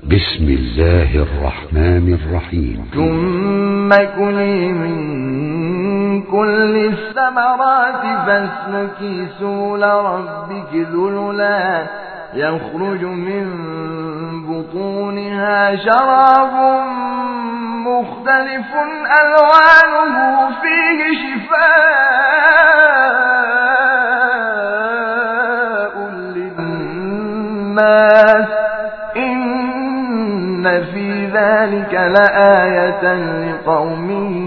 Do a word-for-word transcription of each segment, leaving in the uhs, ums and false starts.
بسم الله الرحمن الرحيم. ثم كلي من كل الثمرات فاسلكي سبل ربك ذللا يخرج من بطونها شراب مختلف ألوانه فيه شفاء للناس إن في ذلك لآية لقوم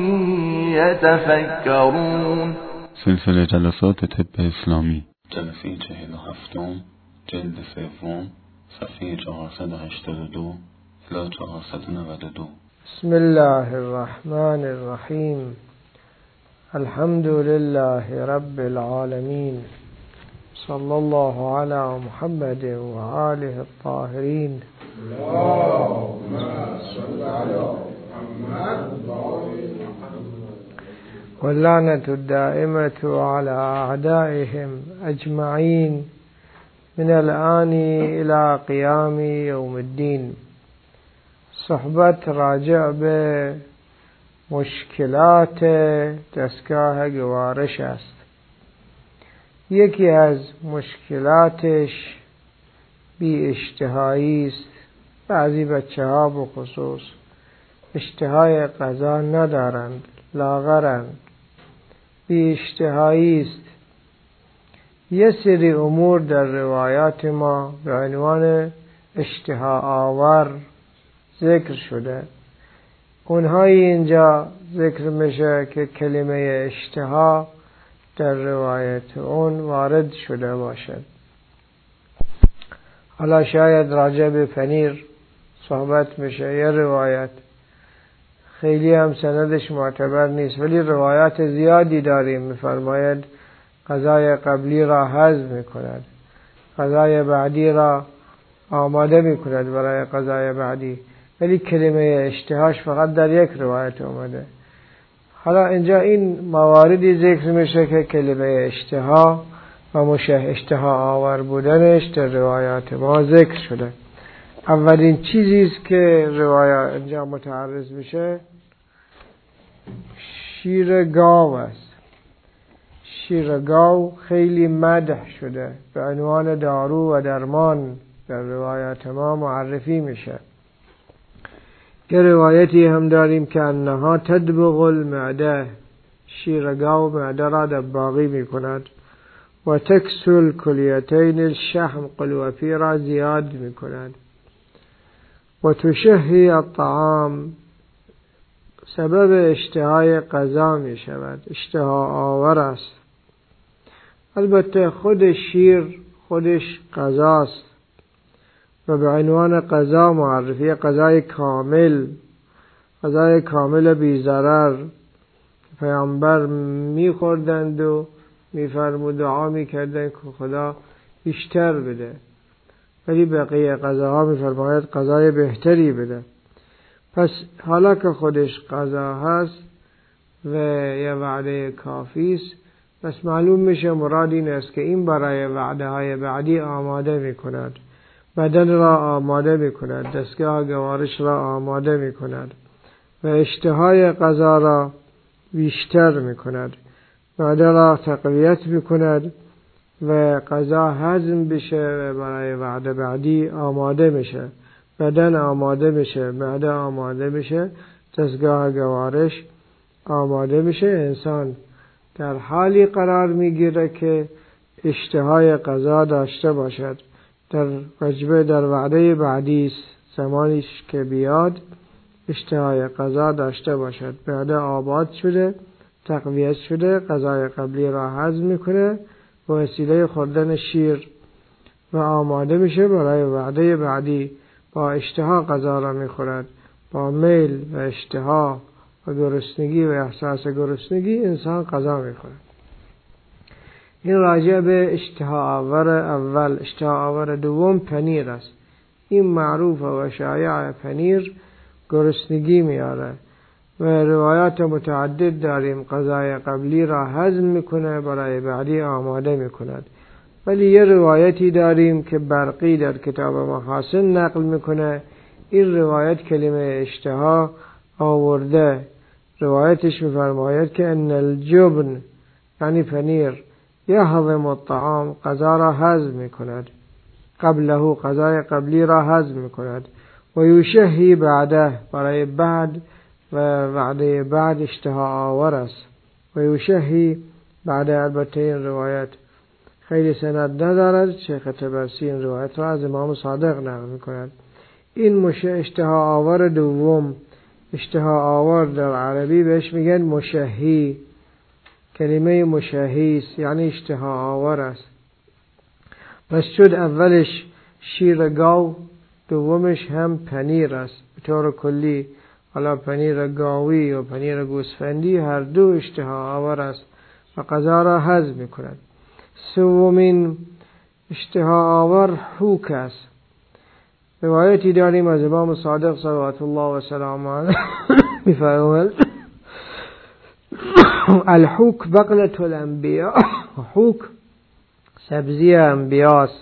يتفكرون. سلسله جلسات طب اسلامی، جلسه چهل و هفتم، جلد سوم، صفحه چهارصد و هشتاد و دو الی چهارصد و نود و دو. بسم الله الرحمن الرحیم. الحمد لله رب العالمین، صلی الله علی محمد و آله الطاهرین. اللهم صل علی محمد واللعنة الدائمة على أعدائهم أجمعين من الآن إلى قيام يوم الدين. صحبت راجع به مشکلات دستگاه گوارش است. یکی از مشکلاتش بی اشتهایی است. بعضی بچه ها به خصوص اشتهای غذا ندارند، لاغرند، بی اشتهایی است. یه سری امور در روایات ما به عنوان اشتها آور ذکر شده. اونهایی اینجا ذکر میشه که کلمه اشتها در روایت اون وارد شده باشد. حالا شاید راجع به پنیر صحبت میشه. یه روایت خیلی هم سندش معتبر نیست، ولی روایات زیادی داریم. میفرماید غذای قبلی را هضم میکند، غذای بعدی را آماده میکند برای غذای بعدی، ولی کلمه اشتهاش فقط در یک روایت اومده. حالا اینجا این مواردی ذکر میشه که کلمه اشتها و مشه اشتها آور بودنش در روایات ما ذکر شده. اولین چیزی است که روایات اینجا متعرض میشه شیر گاو است. شیر گاو خیلی مدح شده، به عنوان دارو و درمان در روایات ما معرفی میشه. یه روایتی هم داریم که انها تدبغ المعده، شیر گاو معده را دباغی میکند و تکسل کلیتین الشحم، قلوپی را زیاد میکند و تشهی الطعام، سبب اشتهای غذا می شود، اشتها آور است. البته خود شیر خودش غذاست و به عنوان غذا معرفی، غذای کامل، غذای کامل بی ضرر. پیامبر می خوردند و می فرمود دعا می کردند که خدا بیشتر بده، ولی بقیه غذاها می فرماید غذای بهتری بده. پس حالا که خودش غذا هست و یه وعده کافی است، پس معلوم میشه مراد این است که این برای وعده های بعدی آماده می کند، بدن را آماده می کند، دستگاه گوارش را آماده می کند و اشتهای غذا را بیشتر می کند، معده را تقویت می کند و غذا هضم بشه و برای وعده بعدی آماده میشه. بدن آماده میشه، معده آماده میشه، دستگاه گوارش آماده میشه. انسان در حالی قرار میگیره که اشتهای غذا داشته باشد. در وجبه در وعده بعدی زمانیش که بیاد اشتهای غذا داشته باشد. معده آباد شده، تقویت شده، غذای قبلی را هضم میکنه و وسیله خوردن شیر و آماده میشه برای وعده بعدی. با اشتها غذا را میخورد، با میل و اشتها و گرسنگی و احساس گرسنگی انسان غذا میخورد. این راجع به اشتها آور اول. اشتها آور دوم پنیر است. این معروف و شایع. پنیر گرسنگی میاره و روایات متعدد داریم. غذای قبلی را هضم میکنه، برای بعدی آماده میکند. ولی یه روایتی داریم که برقی در کتاب محاسن نقل میکنه این روایت کلمه اشتها آورده. روایتش میفرماید که ان الجبن یعنی پنیر یهضم الطعام، غذا را هضم میکند، قبله غذای قبلی را هضم میکند، و یشهی بعده برای بعد و وعده بعد اشتها آور است. و یشهی بعده، البته این روایت خیلی سند ندارد، شیخ طبرسی این روایت را از امام صادق نقل میکند. این مشه اشتها آور دوم، اشتها آور در عربی بهش میگن مشهی. کلمه مشهی است یعنی اشتها آور است. پس شد اولش شیر گاو، دومش هم پنیر است. به طور کلی حالا پنیر گاوی و پنیر گوسفندی هر دو اشتها آور است و غذا را هضم می‌کند. سومین اشتها آور حوک است. روایتی داریم از امام صادق صلوات الله و سلام علیه می‌فرماید الحوک بقلة الانبیاء، حوک سبزی انبیاست،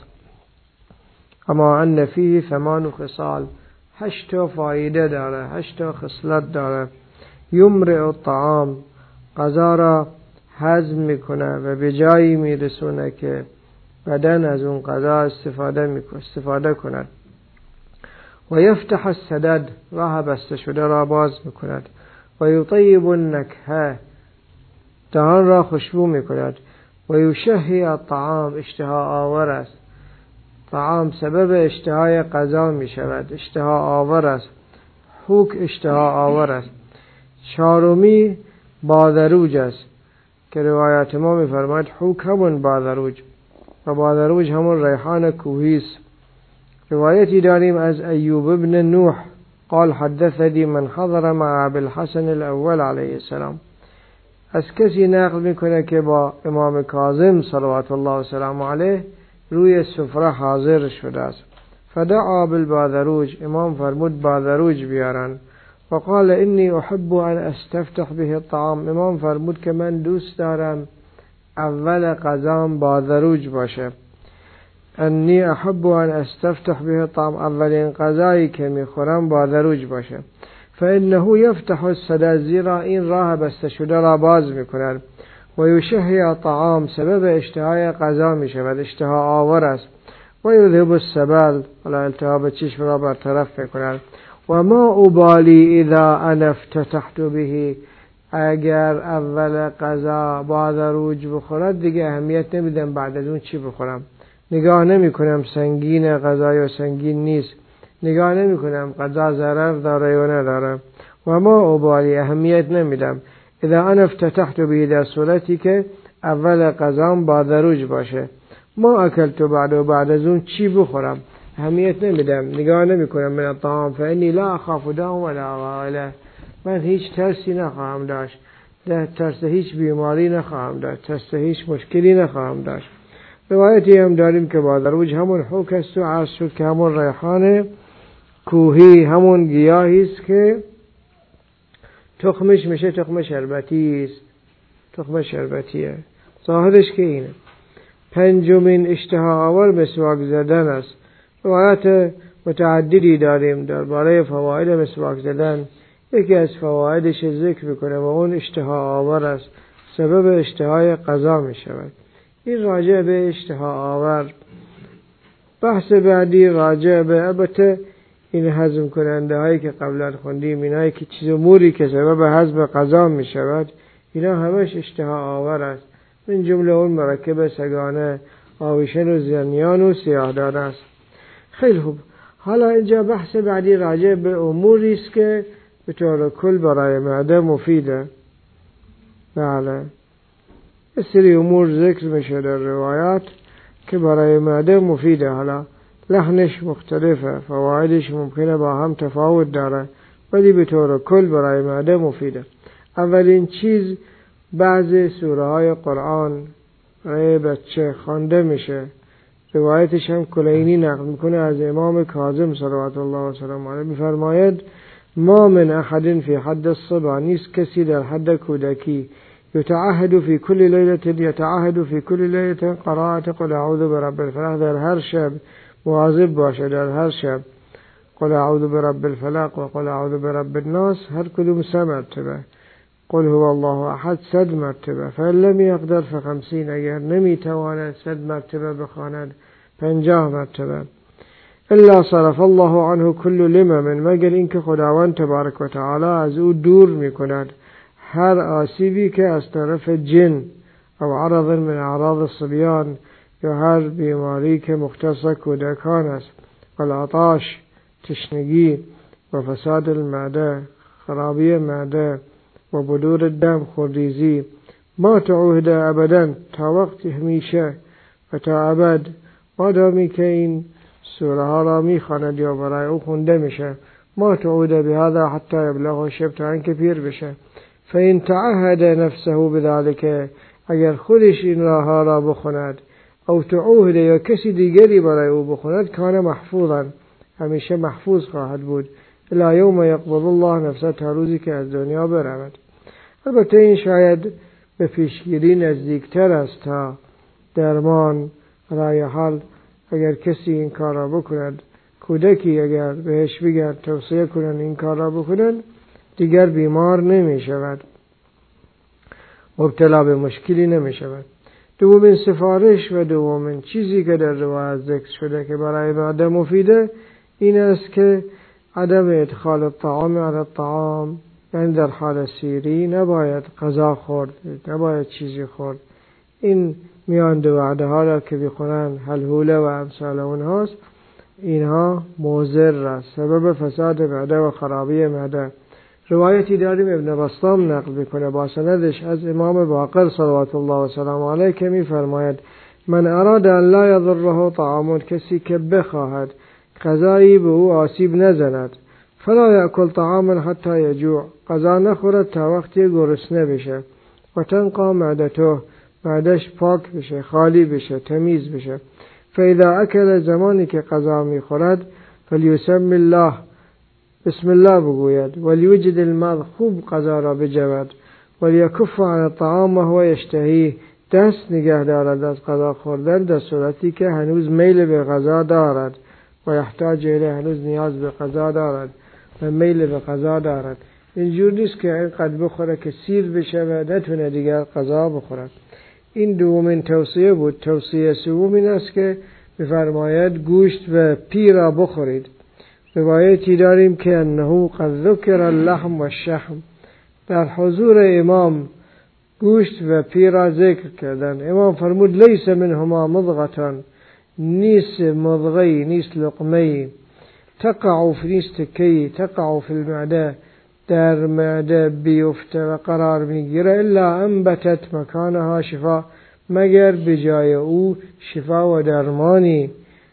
اما ان فیه ثمان خصال، هشت فایده داره، هشت خصلت داره. یمرئ الطعام، غذا را هضم میکنه و به جایی میرسونه که بدن از اون غذا استفاده میکنه استفاده کند. و یفتح السدد، راه بسته شده را باز میکند. و یطیب النکهه، دهان را خوشبو میکند. و یشهی الطعام، اشتها آور است. طعام سبب اشتهای غذا می شود، اشتها آور است. حوک اشتها آور است. چهارمی بادروج است که روایت ما می فرماید حوک همون بادروج و بادروج همون ریحان کوهی است. روایتی داریم از ایوب ابن نوح قال حدثني من حضر مع ابي الحسن الاول علیه السلام. از کسی نقل میکنه که با امام کاظم صلوات الله و سلام علیه روی سفره حاضر شده است. فدعا بالبادروج، امام فرمود بادروج بیارن. و قال انی احب ان استفتح به الطعام، امام فرمود که من دوست دارم اول غذام بادروج باشه. انی احب ان استفتح به الطعام، اولین غذایی که میخورم بادروج باشه. فانه یفتح السدد، زیرا این راه بسته شده را باز میکند. و یشهی الطعام، سبب اشتهای غذا می شود، اشتها آور است. و یذهب السبل، ولا التهاب چشم را برطرف می کند. و ما ابالی اذا انا افتتحت به، اگر اول غذا بادروج بخورد دیگه اهمیت نمیدم بعد از اون چی بخورم، نگاه نمی کنم سنگین غذا یا سنگین نیست، نگاه نمی کنم غذا ضرر داره یا نداره. و ما ابالی، اهمیت نمیدم اذا انا افتتحت به، در صورتی که اول غذام بادروج باشه. ما اکلت بعد و بعد از اون چی بخورم اهمیت نمیدم، نگاه نمی کنم من الطعام فانی لا اخاف داء ولا غائله، من هیچ ترسی نخواهم داشت، ترس هیچ بیماری نخواهم داشت، ترس هیچ مشکلی نخواهم داشت. روایتی هم داریم که بادروج همون حوک است و عرض شد که همون ریحان کوهی، همون گیاهی است که تخمش میشه تخم شربتی است، تخم شربتیه، ظاهرش که اینه. پنجمین اشتها آور مسواک زدن است. روایت متعددی داریم درباره فواید مسواک زدن. یکی از فوایدش ذکر میکنه و اون اشتها آور است، سبب اشتهای غذا میشود. این راجع به اشتها آور. بحث بعدی راجع به البته این هضم کننده هایی که قبلا خوندیم، اینایی که چیز اموری که سبب هضم غذا می شود، اینا همش اشتها آور است. من جمله اون مرکب سگانه، آویشن و زنیان و سیاهدان است. خیلی خوب، حالا اینجا بحث بعدی راجع به اموری است که به طور کل برای معده مفیده. بله، یه سری امور ذکر میشه در روایات که برای معده مفیده. حالا لحنش مختلفه، فوایدش ممکنه با هم تفاوت داره، ولی به طور کل برای معده مفیده. اولین چیز بعضی سوره های قرآن برای بچه خوانده میشه. روایتش هم کلینی نقل میکنه از امام کاظم صلوات الله و سلام علیه، میفرماید ما من احد فی حد الصبا، نیست کسی در حد کودکی، یتعهد فی کل لیلت یتعهد فی کل لیلت قرائت قل اعوذ برب الفلق، در هر شب مواظب باشه در هر شب قل اعوذ برب الفلق و قل اعوذ برب الناس هر کدوم سه مرتبه، قل هو الله احد صد مرتبه، فإن لم یقدر فخمسین، اگر نمیتواند صد مرتبه بخواند پنجاه مرتبه. الا صرف الله عنه کل لمم، مگر اینکه خداوند تبارک و تعالی از او دور میکند هر آسیبی که از طرف جن او عرض من اعراض الصبیان یا هر بیماری که مختص کودکان است، والعطاش تشنگی و فساد المعده خرابی معده و بدور الدم خونریزی، ما تعهد ابدا تا وقت همیشه و تا ابد، مادامی که این سوره ها را میخواند یا برای او خونده میشه، ما تعهد بهذا حتی یبلغ شب، تا اینکه پیر بشه. فإن تعهد نفسه بذلك، اگر خودش این راه ها را بخوند، او تعهد یا کسی دیگری برای او بخوند، کان محفوظا، همیشه محفوظ خواهد بود، الی یوم یقبض الله نفسه، تا روزی که از دنیا برود. البته این شاید به پیشگیری نزدیکتر است تا درمان. برای حال اگر کسی این کار را بکند، کودکی اگر بهش بگن توصیه کنن این کار را بکنن، دیگر بیمار نمی شود، مبتلا به مشکلی نمی شود. دومین سفارش و دومین چیزی که در روایت ذکر شده که برای معده مفیده، این است که عدم ادخال الطعام علی الطعام، یعنی در حال سیری نباید غذا خورد، نباید چیزی خورد. این میان دو وعده ها را که بخونن حلحوله و امثال اونهاست، اینها مضر است، سبب فساد معده و خرابی معده. روایتی داریم ابن بسطام نقل میکنه با سندش از امام باقر صلوات الله و سلام علیه که میفرماید من اراد ان لا یضره طعام، کسی که بخواهد غذایی به او آسیب نزند، فلا یأکل طعاما حتی یجوع، غذا نخورد تا وقتی گرسنه بشه، و تنقى معدته، معدش پاک بشه، خالی بشه، تمیز بشه. فاذا اکل، زمانی که غذا میخورد، فلیسم الله، بسم الله بگوید، ولیوجد الماء، خوب غذا را بجود، ولیکف عن الطعام وهو یشتهی، دست نگه دارد از غذا خوردن در صورتی که هنوز میل به غذا دارد، و یحتاج الیه، هنوز نیاز به غذا دارد و میل به غذا دارد. اینجور نیست که اینقدر بخوره که سیر بشه و نتونه دیگر غذا بخورد. این دومین توصیه بود. توصیه سوم این است که بفرماید گوشت و پی را بخورید. روایتی داریم که انه قد ذکر اللحم و الشحم، در حضور امام گوشت و پی را ذکر کردن. امام فرمود لیس منهما مضغة، نیست مضغی، نیست لقمه، تقع فی، نیست کی، تقع فی المعده، در معده بیفته و قرار میگیره، الا انبتت مکانها شفا، مگر بجای او شفا و درمانی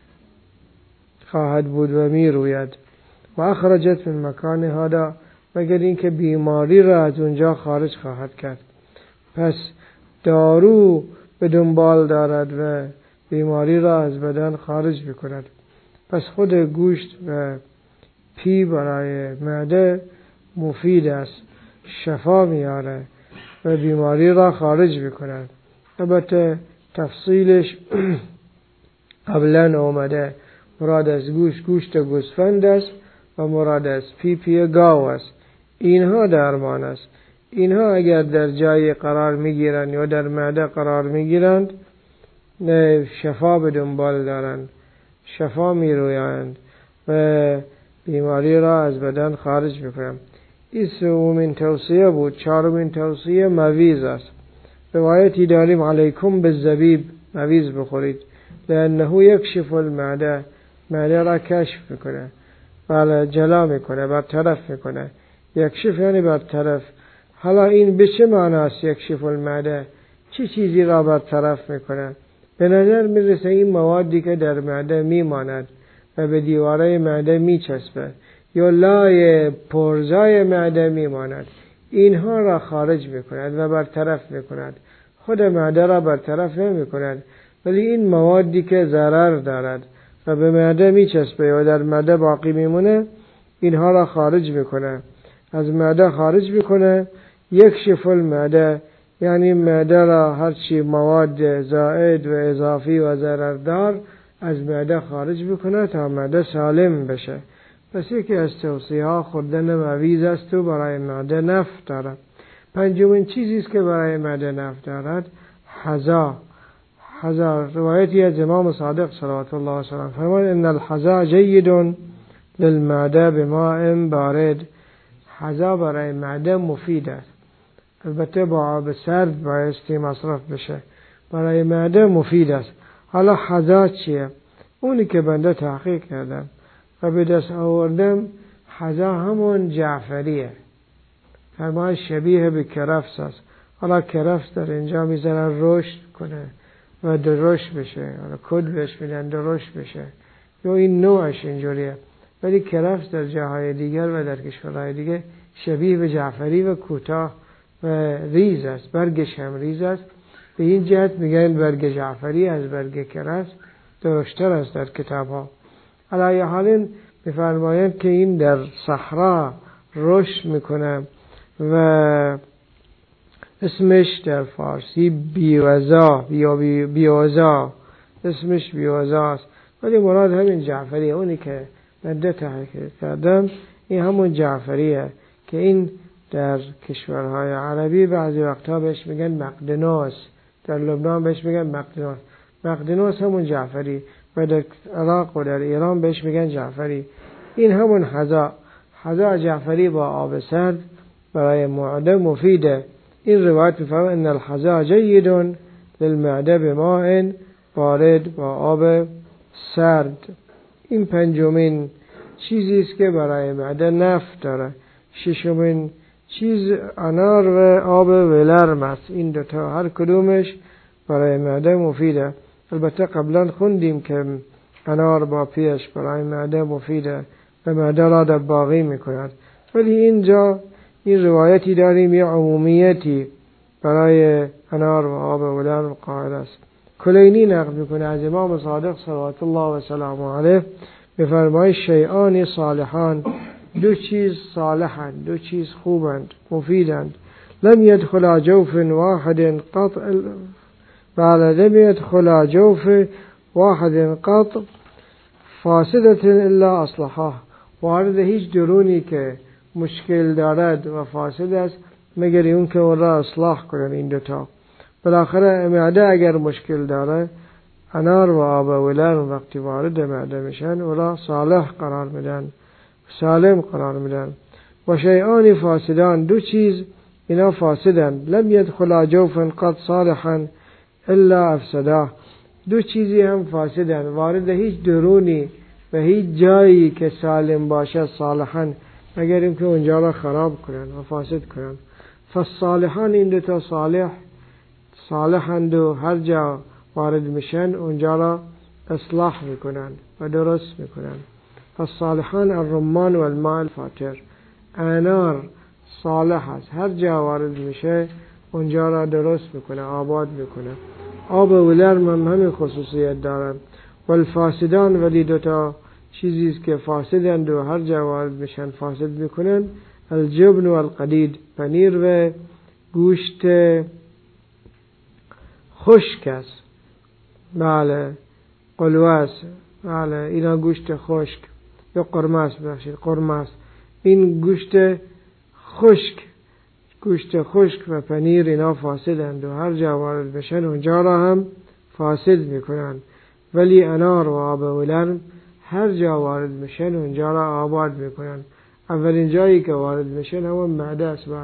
خواهد بود و می روید. و اخرجت من مکان هذا، مگر اینکه بیماری را از اونجا خارج خواهد کرد. پس دارو به دنبال دارد و بیماری را از بدن خارج بکند. پس خود گوشت و پی برای معده مفید است، شفا میاره و بیماری را خارج بکند. البته تفصیلش قبلا آمده. مراد از گوشت گوشت گوسفند است و مراد از پی پی گاو است. اینها درمان است. اینها اگر در جای قرار میگیرند یا در معده قرار میگیرند، شفا به دنبال دارند، شفا میرویند و بیماری را از بدن خارج میکنند. این سومین توصیه بود. چهارمین توصیه مویز است. روایتی داریم علیکم بالزبیب، مویز بخورید، لانه یکشف المعده، معده را کشف میکنه، بله جلا میکنه، برطرف میکنه. یکشف یعنی برطرف. حالا این به چه معنی است یکشف المعده؟ چه چیزی را برطرف میکنه؟ به نظر میرسه این موادی که در معده میماند و به دیواره معده میچسبه یا لای پرزای معده میماند، اینها را خارج میکند و برطرف میکند. خود معده را برطرف نمیکند، ولی این موادی که ضرر دارد و به معده میچسبه و در معده باقی میمونه، اینها را خارج میکنه، از معده خارج میکنه. یکشف المعده یعنی معده را هرچی مواد زائد و اضافی و ضرردار از معده خارج میکنه تا معده سالم بشه پس یکی از توصیه ها خوردن مویز است و برای معده نفع دارد. پنجمین چیزی است که برای معده نفع دارد حذا. حذا روایتی از امام صادق صلوات الله علیه و فرمود ان الحذا جید للمعده بماء بارد. حذا برای معده مفید است، البته با آب سرد بایستی مصرف بشه، برای معده مفید است. حالا حذا چیه؟ اونی که بنده تحقیق کردم و به دست آوردم، حذا همون جعفریه، فرمان شبیه به کرفس است. حالا کرفس در اینجا میذارن رشد کنه و درشت بشه، حالا کد بهش میدن درشت بشه، یا این نوعش اینجوریه. ولی کرفس در جاهای دیگر و در کشورهای دیگر شبیه به جعفری و کوتاه و ریز است، برگش هم ریز است. به این جهت میگن برگ جعفری از برگ کرفس درشتر است در کتاب ها. علی حال میفرمایند که این در صحرا رشد میکنه و اسمش در فارسی بیوزا یا بیوزا، اسمش بیوزا است، ولی مراد همین جعفری، اونی که مده تحقیق کردم این همون جعفریه که این در کشورهای عربی بعضی وقتا بهش میگن مقدنوس، در لبنان بهش میگن مقدنوس. مقدنوس همون جعفری و در عراق و در ایران بهش میگن جعفری. این همون حذا. حذا جعفری با آب سرد برای معده مفیده. این روایت میفرماید ان الحذا جید للمعده بماء بارد، با آب سرد. این پنجمین چیزی است که برای معده نفع داره. ششمین چیز انار و آب ولرم است. این دوتا هر کدومش برای معده مفیده. البته قبلا خوندیم که انار با پیش برای معده مفیده و معده را در باقی میکند، ولی اینجا این روایتی داریم یه عمومیتی برای انار و آب ولرم قائل است. کلینی نقل میکنه از امام صادق صلوات الله و سلامه علیه، میفرماید شیئان صالحان، دو چیز صالحند، دو چیز خوبند، مفیدند، لم يدخل جوف واحد قط بله لم يدخل جوف واحد قط فاسدة الا اصلحاه. وارد هیچ درونی که مشکل دارد و فاسد است مگر اون که اون را اصلاح کنن. این دوتا بالاخره معده اگر مشکل داره، انار و آب ولرم وقتی وارد معده میشن او را صالح قرار میدن، سالم قرار میدن. و شیئان فاسدان، دو چیز اینا فاسدن، لم يدخل جوف قد صالحا الا افسده. دو چیزی هم فاسدن، وارد هیچ درونی و هیچ جایی که سالم باشه صالحا مگر اینکه اونجا را خراب کنن و فاسد کنن. فالصالحان، این دوتا صالح صالحند و هر جا وارد میشن اونجا را اصلاح میکنن و درست میکنن. فالصالحان الرمان و الماء الفاتر، انار صالح است، هر جا وارد میشه اونجا را درست میکنه، آباد میکنه. آب ولرم هم همین خصوصیت دارن. والفاسدان، ولی دوتا چیزیست که فاسدند و هر جا وارد میشن فاسد میکنن. الجبن و القدید، پنیر و گوشت خشک است، بله قلوه است، بله اینا گوشت خشک یا قرمه است، بخشید قرمه است. این گوشت خشک، گوشت خشک و پنیر اینا فاسدند و هر جا وارد بشن اونجا را هم فاسد میکنن. ولی انار و آب ولرم هر جا وارد میشن اونجا را آباد میکنن. اولین جایی که وارد میشن همون معده است. بله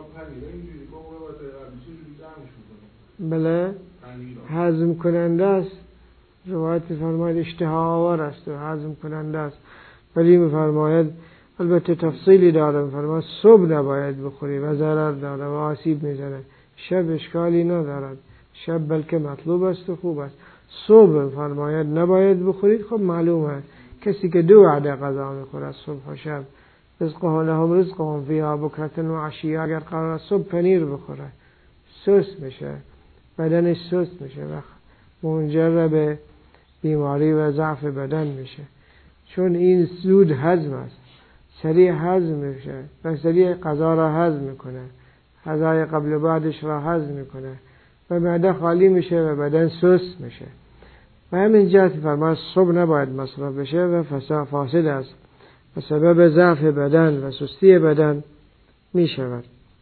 بله هضم کننده است. روایت فرماید اشتها آور است و هضم کننده است. ولی میفرماید البته تفصیلی داره، میفرماید صبح نباید بخوری و ضرر داره و آسیب میزنه. شب اشکالی ندارد، شب بلکه مطلوب است و خوب است. صبح فرماید نباید بخورید. خب معلومه کسی که دو وعده غذا میخوره صبح و شب، رزقهم لهم رزقهم فیها بکرة و عشیه، اگر قرار صبح پنیر بخوره سست میشه، بدنش سست میشه و منجر به بیماری و ضعف بدن میشه، چون این زود هضم است، سریع هضم میشه و سریع غذا را هضم میکنه، غذای قبل و بعدش را هضم میکنه و معده خالی میشه و بدن سست میشه. و همین جهت فرمان صبح نباید مصرف بشه و فساد فاسد است. و سبب ضعف بدن و سستی بدن می شود.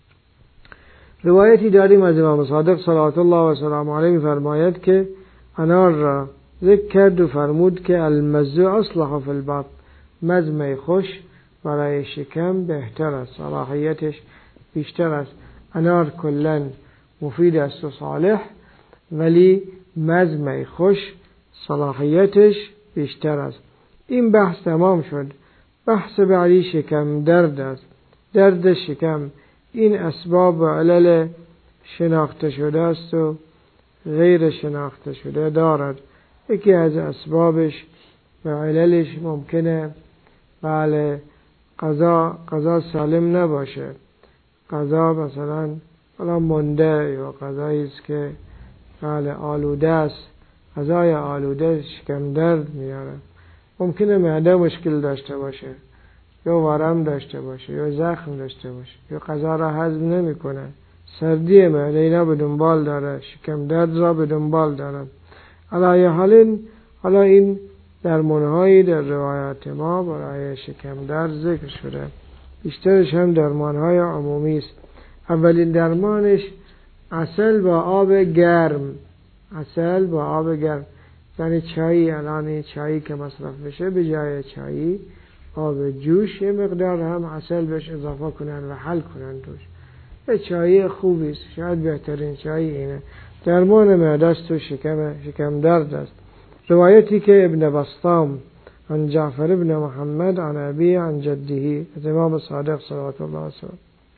روایتی داریم از امام صادق صلوات الله و سلام علیه می فرماید که انار را ذکر کرد و فرمود که المزه اصلح فی البطن، مزه خوش برای شکم بهتر است، صلاحیتش بیشتر است. انار کلاً مفید است و صالح، ولی مزه خوش صلاحیتش بیشتر است. این بحث تمام شد. بحث بعدی شکم درد است. درد شکم این اسباب و علل شناخته شده است و غیر شناخته شده دارد. یکی از اسبابش و عللش ممکنه بله غذا غذا سالم نباشه، غذا مثلا حالا مونده یا غذایی است که بله آلوده است، غذای آلوده شکم درد میاره. ممکنه معده مشکل داشته باشه یا ورم داشته باشه یا زخم داشته باشه یا غذا را هضم نمیکنه، سردی معده اینا به دنبال داره، شکم درد را به دنبال داره. علی حال حالا این درمانهایی در روایات ما برای شکم درد ذکر شده، بیشترش هم درمانهای عمومی است. اولین درمانش عسل با آب گرم، عسل با آب گرم، یعنی چایی، الان این چایی که مصرف بشه به جای چایی آب جوش یه مقدار هم عسل بهش اضافه کنن و حل کنن توش. یه چایی خوبی است، شاید بهترین چایی اینه. درمان معده است و شکم شکم درد است. روایتی که ابن بسطام عن جعفر ابن محمد عن ابی عن جده از امام صادق صلوات الله علیه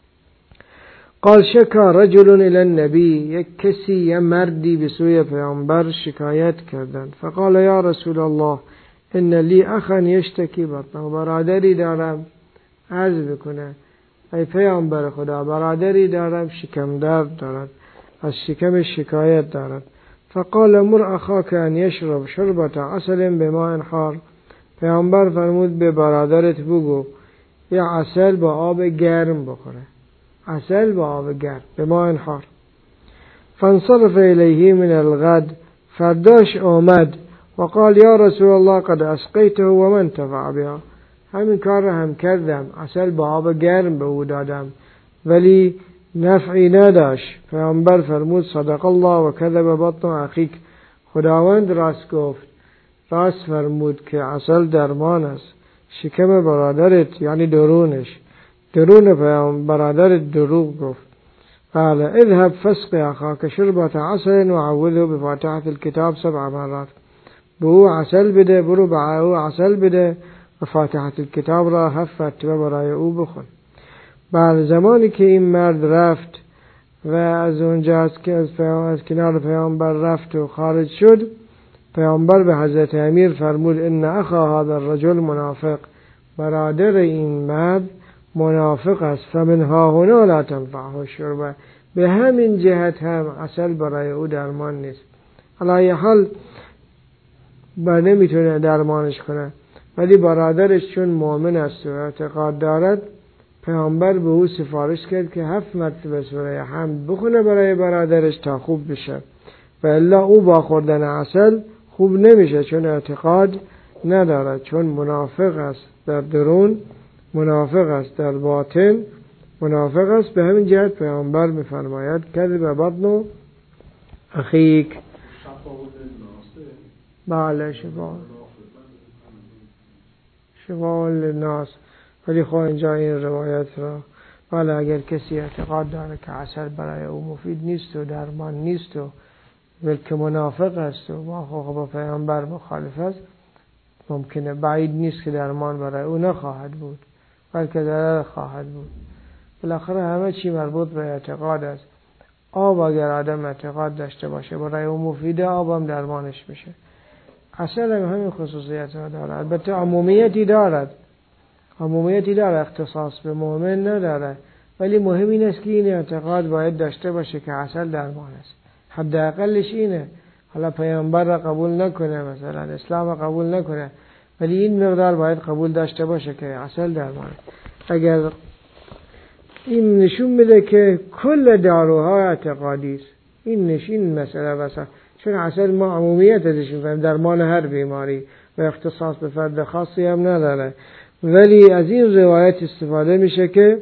قال شکا رجل الی النبی، یک کسی یا مردی به سوی پیامبر شکایت کردند. فقال یا رسول الله ان لی اخا یشتکی بطنه، برادری دارم عرض بکنه ای پیامبر خدا برادری دارم شکم درد دارد، از شکم شکایت دارد. فقال مر اخاک ان یشرب شربت عسل بماء حار، پیامبر فرمود به برادرت بگو یا عسل با آب گرم بخوره، عسل با آب گرم بماء حار. فانصرف الیه من الغد، فرداش آمد و قال یا رسول الله قد اسقیته و من تفع بها، همین کار رو هم کردم، عسل با آب گرم به او دادم ولی نفعی نداشت. پیامبر فرمود صدق الله و کذب بطن اخیک، خداوند راست گفت، راست فرمود که عسل درمان است، شکم برادرت یعنی درونش، درون پیام برادرت دروغ گفت. قال اذهب فسق اخاک شربت عسل و عوذه بفاتحة الكتاب سبع مرات، به او عسل بده، برو به او عسل بده و فاتحة الكتاب را هفت مرتبه برای او بخون. بعد زمانی که این مرد رفت و از اونجا از که از, از کنار پیامبر رفت و خارج شد، پیامبر به حضرت امیر فرمود ان اخا هذا الرجل منافق، برادر این مرد منافق است، فمنها هنا لا تنفعه الشربه، به همین جهت هم عسل برای او درمان نیست. علی حال با نمیتونه درمانش کنه، ولی برادرش چون مؤمن است و اعتقاد دارد، پیامبر به او سفارش کرد که هفت مرتبه سوره حمد بخونه برای برادرش تا خوب بشه، و الا او با خوردن عسل خوب نمیشه، چون اعتقاد ندارد، چون منافق است در درون، منافق است در باطن، منافق است. به همین جهت پیامبر میفرماید کذب بطن اخیک. بله شفا شفا للناس. ولی خب اینجا این روایت را بله اگر کسی اعتقاد داره که عسل برای او مفید نیست و درمان نیست و بلکه منافق است و با با پیامبر مخالف است، ممکنه بعید نیست که درمان برای او نخواهد بود، بلکه ضرر خواهد بود. بالاخره همه چی مربوط به اعتقاد است. آب اگر آدم اعتقاد داشته باشه برای او مفیده، آب هم درمانش میشه. عسل هم همین خصوصیت را داره، البته عمومیتی دارد، عمومیتی داره، اختصاص به مؤمن نداره، ولی مهم این است که این اعتقاد باید داشته باشه که عسل درمان است. حداقلش اینه. حالا پیامبر را قبول نکنه، مثلا اسلام را قبول نکنه، ولی این مقدار باید قبول داشته باشه که عسل درمان است. اگر این نشون میده که کل داروها اعتقادی است، این نشین مسئله واسه، چون عسل ما عمومیت ازش می‌فهمیم، درمان هر بیماری و اختصاص به فرد خاصی هم نداره. ولی از این روایت استفاده میشه که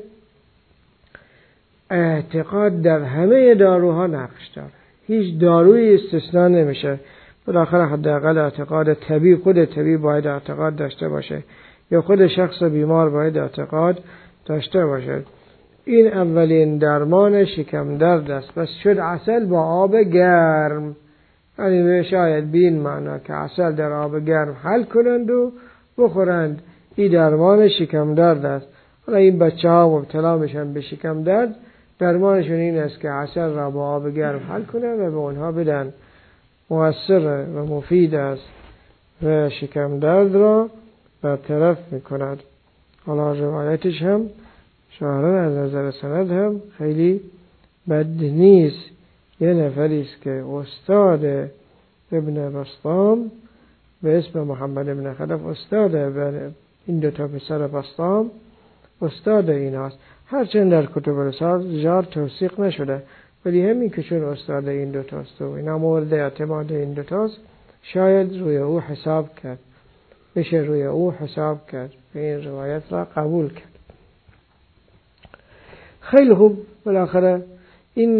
اعتقاد در همه داروها نقش داره، هیچ داروی استثناء نمیشه. بالاخره حداقل اعتقاد طبیب، خود طبیب باید اعتقاد داشته باشه یا خود شخص بیمار باید اعتقاد داشته باشه. این اولین درمان شکم درد است. پس شد عسل با آب گرم، یعنی شاید بین معنا که عسل در آب گرم حل کنند و بخورند. این درمان شکم درد است. حالا این بچه ها مبتلا میشن به شکم درد، درمانشون این است که عسل را با آب گرم حل کنند و به اونها بدن. مؤثر و مفید است و شکم درد را برطرف میکند. حالا روایتش هم شاهران از نظر سند هم خیلی بد نیست. یه نفری است که استاد ابن بسطام به اسم محمد ابن خلف، استاد این دو تا پسر بسطام، استاد این هست. هرچند در کتب رسال توثیق نشده، ولی همین که چون استاد این دو تاست و اینا مورد اعتماد این دو تاست، شاید روی او حساب کرد، میشه روی او حساب کرد و این روایت را قبول کرد. خیلی خوب. بالاخره این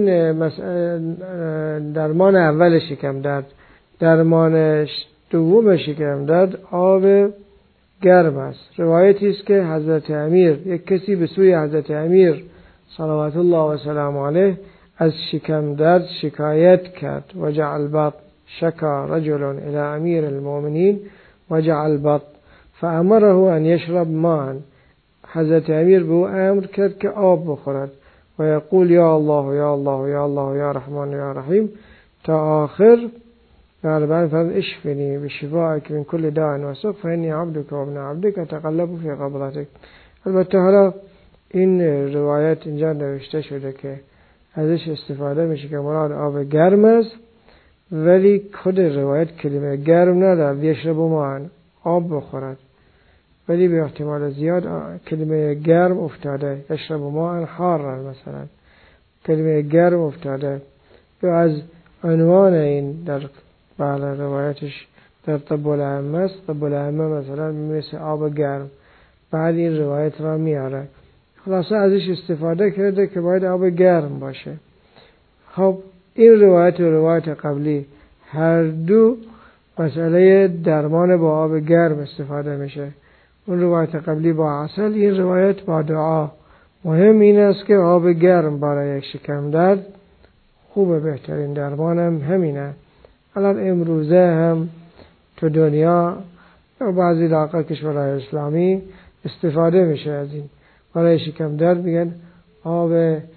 درمان اول شکم درد. درمان دوم شکم درد آب گرم است. روایتی است که حضرت امیر، یک کسی به سوی حضرت امیر صلوات الله و سلام علیه از شکم درد شکایت کرد. وجع بط شکا رجل الى امیر المؤمنین وجع بط فامره ان یشرب ماء. حضرت امیر به او امر کرد که آب بخورد و یقول یا الله یا الله یا الله یا رحمان یا رحیم تا آخر. غالبا فرد اشفنی بشفائک من کل داء و سق فانی عبدک و ابن عبدک اتقلب فی قبضتک. البته حالا این روایت اینجا نوشته شده که ازش استفاده میشه که مراد آب گرم است، ولی خود روایت کلمه گرم ندارد. یشرب ماء، آب بخورد، ولی به احتمال زیاد کلمه گرم افتاده. یشرب ماء حارا مثلا، کلمه گرم افتاده. و از عنوان این در بله روایتش در طب العامه است. طب العامه مثلا مثل آب گرم، بعد این روایت را میاره. خلاصه ازش استفاده کرده که باید آب گرم باشه. خب این روایت و روایت قبلی هر دو مسئله درمان با آب گرم استفاده میشه. اون روایت قبلی با عسل، این روایت با دعا. مهم این است که آب گرم برای یک شکم درد خوبه. بهترین درمان هم همینه. الان امروزه هم تو دنیا و بعضی علاقه کشورهای اسلامی استفاده میشه از این. برای شکم درد میگن آب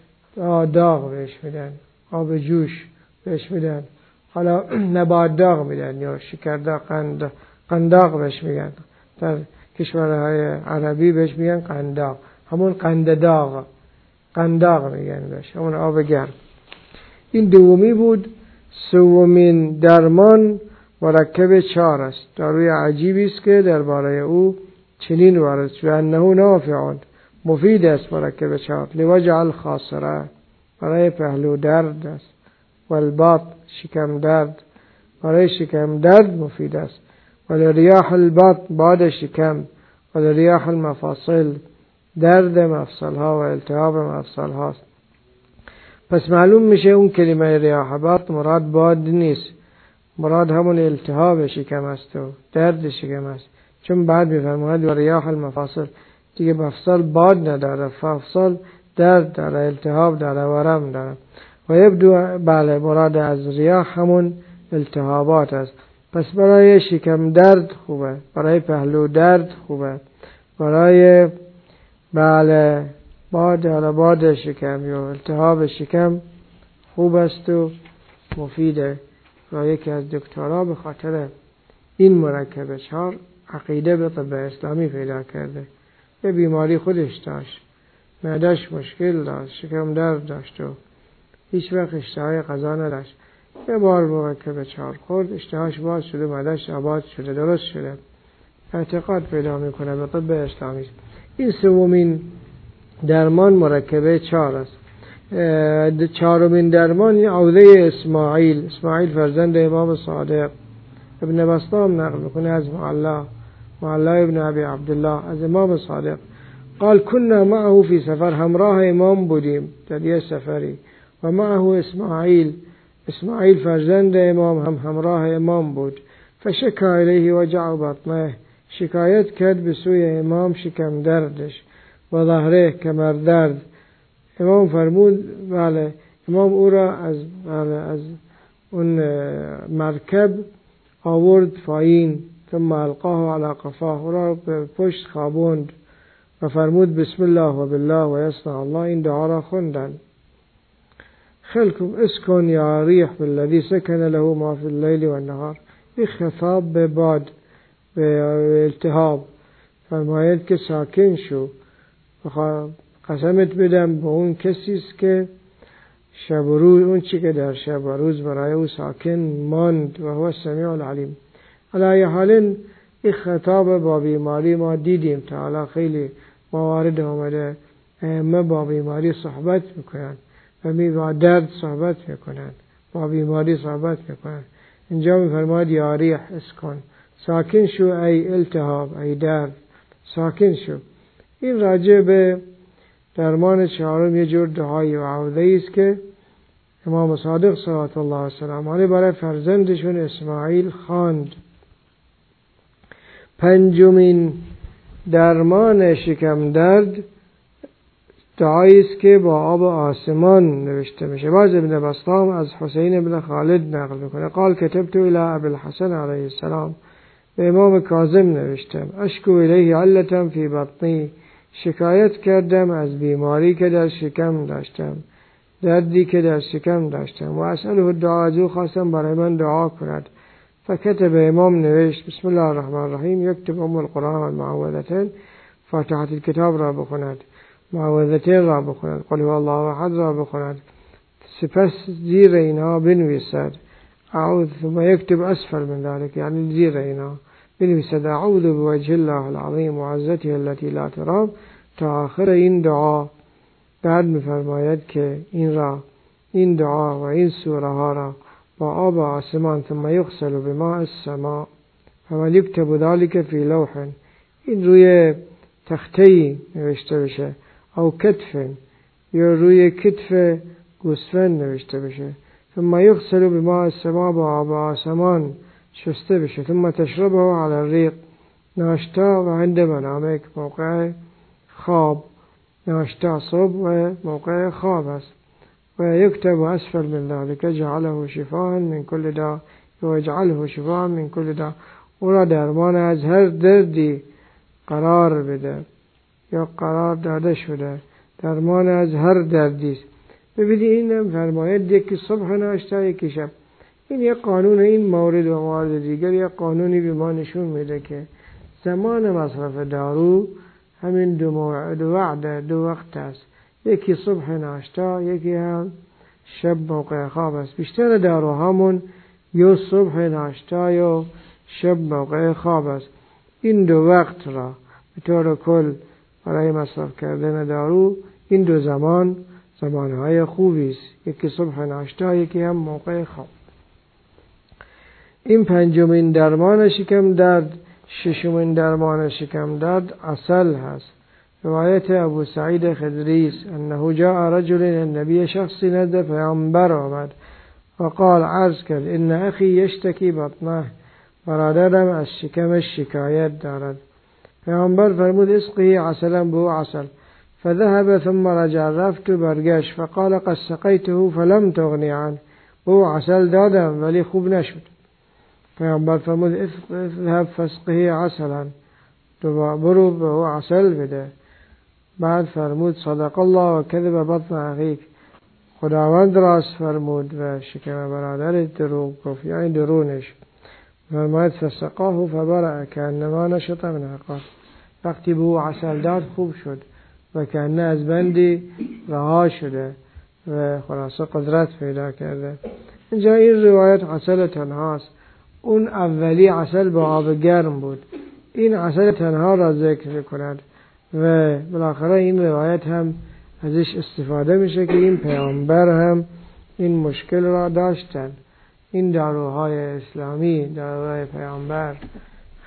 داغ بهش میدن، آب جوش بهش میدن، حالا نبات داغ میدن یا شکرداغ، قند قنداغ بهش میگن. در کشورهای عربی بهش میگن قنداغ، همون قند داغ، قنداغ میگن بهش، همون آب گرم. این دومی بود. سومین درمان مرکب چار است. داروی عجیبی است که درباره او چنین وارد شده: انه نافع، مفید است. مرکب چار لوجع الخاصره، برای پهلو درد است. والباط، شکم درد، برای شکم درد مفید است. ولریاح الباط، باد شکم. ولریاح المفاصل، درد مفصل ها و التهاب مفصل هاست. پس معلوم میشه اون کلمه ریاح بط مراد باد نیست، مراد همون التهاب شکم است و درد شکم است. چون بعد میفرماید و ریاح المفاصل، دیگه مفصل باد نداره، مفصل درد داره، التهاب داره، ورم داره. و یبدو بله مراد از ریاح همون التهابات است. پس برای شکم درد خوبه، برای پهلو درد خوبه، برای بله باد حالا باد شکم یا التهاب شکم خوب است و مفیده. و یکی از دکترها به خاطر این مرکب چهار عقیده به طب اسلامی پیدا کرده. یه بیماری خودش داشت، معده‌اش مشکل داشت، شکم درد داشت و هیچ وقت اشتهای غذا نداشت. یه بار مرکب چهار خورد، اشتهاش باز شده، معده‌اش آباد شده، درست شده. اعتقاد پیدا میکنه به طب اسلامی. این سومین درمان مرکبه چهار است. چهارمین درمان عوده اسماعیل. اسماعیل فرزند امام صادق. ابن بسطام نقل میکنه از معلا معلا ابن ابی عبدالله از امام صادق قال كنا معه في سفر، همراه امام بودیم در یه سفری، و معه اسماعیل، اسماعیل فرزند امام هم همراه امام بود. فشکا الیه وجع بطنه، شکایت کرد به سوی امام شکم دردش، و ظهره کمر درد. امام فرمود بله، امام او را از بله از اون مرکب آورد پایین، ثم القاه علی قفاه، او را به پشت خوابوند و فرمود بسم الله و بالله و یصنع الله. این دعا را خوندن. خلکم اسکن یا ریح بالذی سکن له ما فی اللیل و النهار. این خطاب به باد، به التهاب، فرماید که ساکن شو، قسمت بدم به اون کسیست که شب و روز، اون چی که در شب و روز برای او ساکن ماند، و هو السمیع العلیم. علی حال این خطاب با بیماری ما دیدیم تا حالا خیلی موارد آمده ائمه با بیماری صحبت میکنن و می با درد صحبت میکنن، با بیماری صحبت میکنن. اینجا میفرماد یا ریح اسکن، ساکن شو ای التهاب، ای درد، ساکن شو. این راجع به درمان چهارم یه جور دعای و عوضه است که امام صادق صلوات الله وسلم علیه برای فرزندشون اسماعیل خواند. پنجمین درمان شکم درد دعایی است که با آب آسمان نوشته میشه. باز ابن بسطام از حسین ابن خالد نقل میکنه قال كتبت الى ابي الحسن علیه السلام، به امام کاظم نوشتم اشکو الیه علتا فی بطنی، شکایت کردم از بیماری که در شکم داشتم، دردی که در شکم داشتم، و اسأله الدعاء، از او خواستم برای من دعا کند. فکتب، امام نوشت بسم الله الرحمن الرحیم، یکتب ام القرآن و المعوذتین، فاتحه الکتاب را بخوند، معوذتین را بخوند، قل هو الله احد را بخوند، سپس زیر اینها بنویسد اعوذ، ثم یکتب اسفل من ذلك، یعنی زیر اینها بنویسد اعوذ بوجه الله العظیم و عزته التي لا ترام تا آخر این دعا. بعد می‌فرماید که این را، این دعا و این سوره ها را با آب آسمان، ثم یغسل بماء السماء و یکتب ذلك فی لوح، این روی تخته‌ای نوشته بشه، او کتف، یا روی کتف گوسفند نوشته بشه، ثم یغسل بماء السماء، با آب آسمان شسته بشه، ثم تشربه علی الریق، ناشتا و عند منامک، موقع خواب، ناشتا صبح و موقع خواب است. و یکتب اسفل من ذلك جعله شفاء من كل داء، و جعله شفاء من كل داء، او را درمان از هر دردی قرار بده یا قرار داده شده، درمان از هر دردی است. ببینید این فرماید یکی صبح ناشتا یکی شب. این یک قانون، این مورد و موارد دیگر یک قانونی به ما نشون میده که زمان مصرف دارو همین دو موعد و وعده، دو وقت است، یکی صبح ناشتا، یکی هم شب موقع خواب است. بیشتر داروهامون یا صبح ناشتا یا شب موقع خواب است. این دو وقت را به طور کل برای مصرف کردن دارو، این دو زمان زمانهای خوبی است، یکی صبح ناشتا، یکی هم موقع خواب. این پنجمین درمان شکم درد. ششمین درمان شکم درد عسل هست. روایت ابو سعید خدری است انه جاء رجل النبی، شخصی نزد پیامبر آمد و قال، عرض کرد ان اخی یشتکی بطنه، برادرم از شکمش شکایت دارد. پیامبر فرمود اسقی عسلا، بو عسل. فذهب ثم رجع، رفت و برگشت، فقال قد سقیته فلم تغنی عنه، بو عسل دادم ولی خوب نشد. پیامبر فرمود اذهب فاسقه عسلا، برو به او عسل بده. بعد فرمود صدق الله و کذب بطن اخیک، خداوند راست فرمود و شکم برادرت دروغ گفت، یعنی درونش. فرمود فسقاه فبرأ کانما نشط من عقال، وقتی به او عسل داد خوب شد و کانه از بندی رها شده و خلاصه قدرت پیدا کرده. اینجا این روایت عسل تنهاست. اون اولی عسل با آب گرم بود، این عسل تنها را ذکر می‌کند و بالاخره این روایت هم ازش استفاده میشه که این پیامبر هم این مشکل را داشتن. این داروهای اسلامی، داروهای پیامبر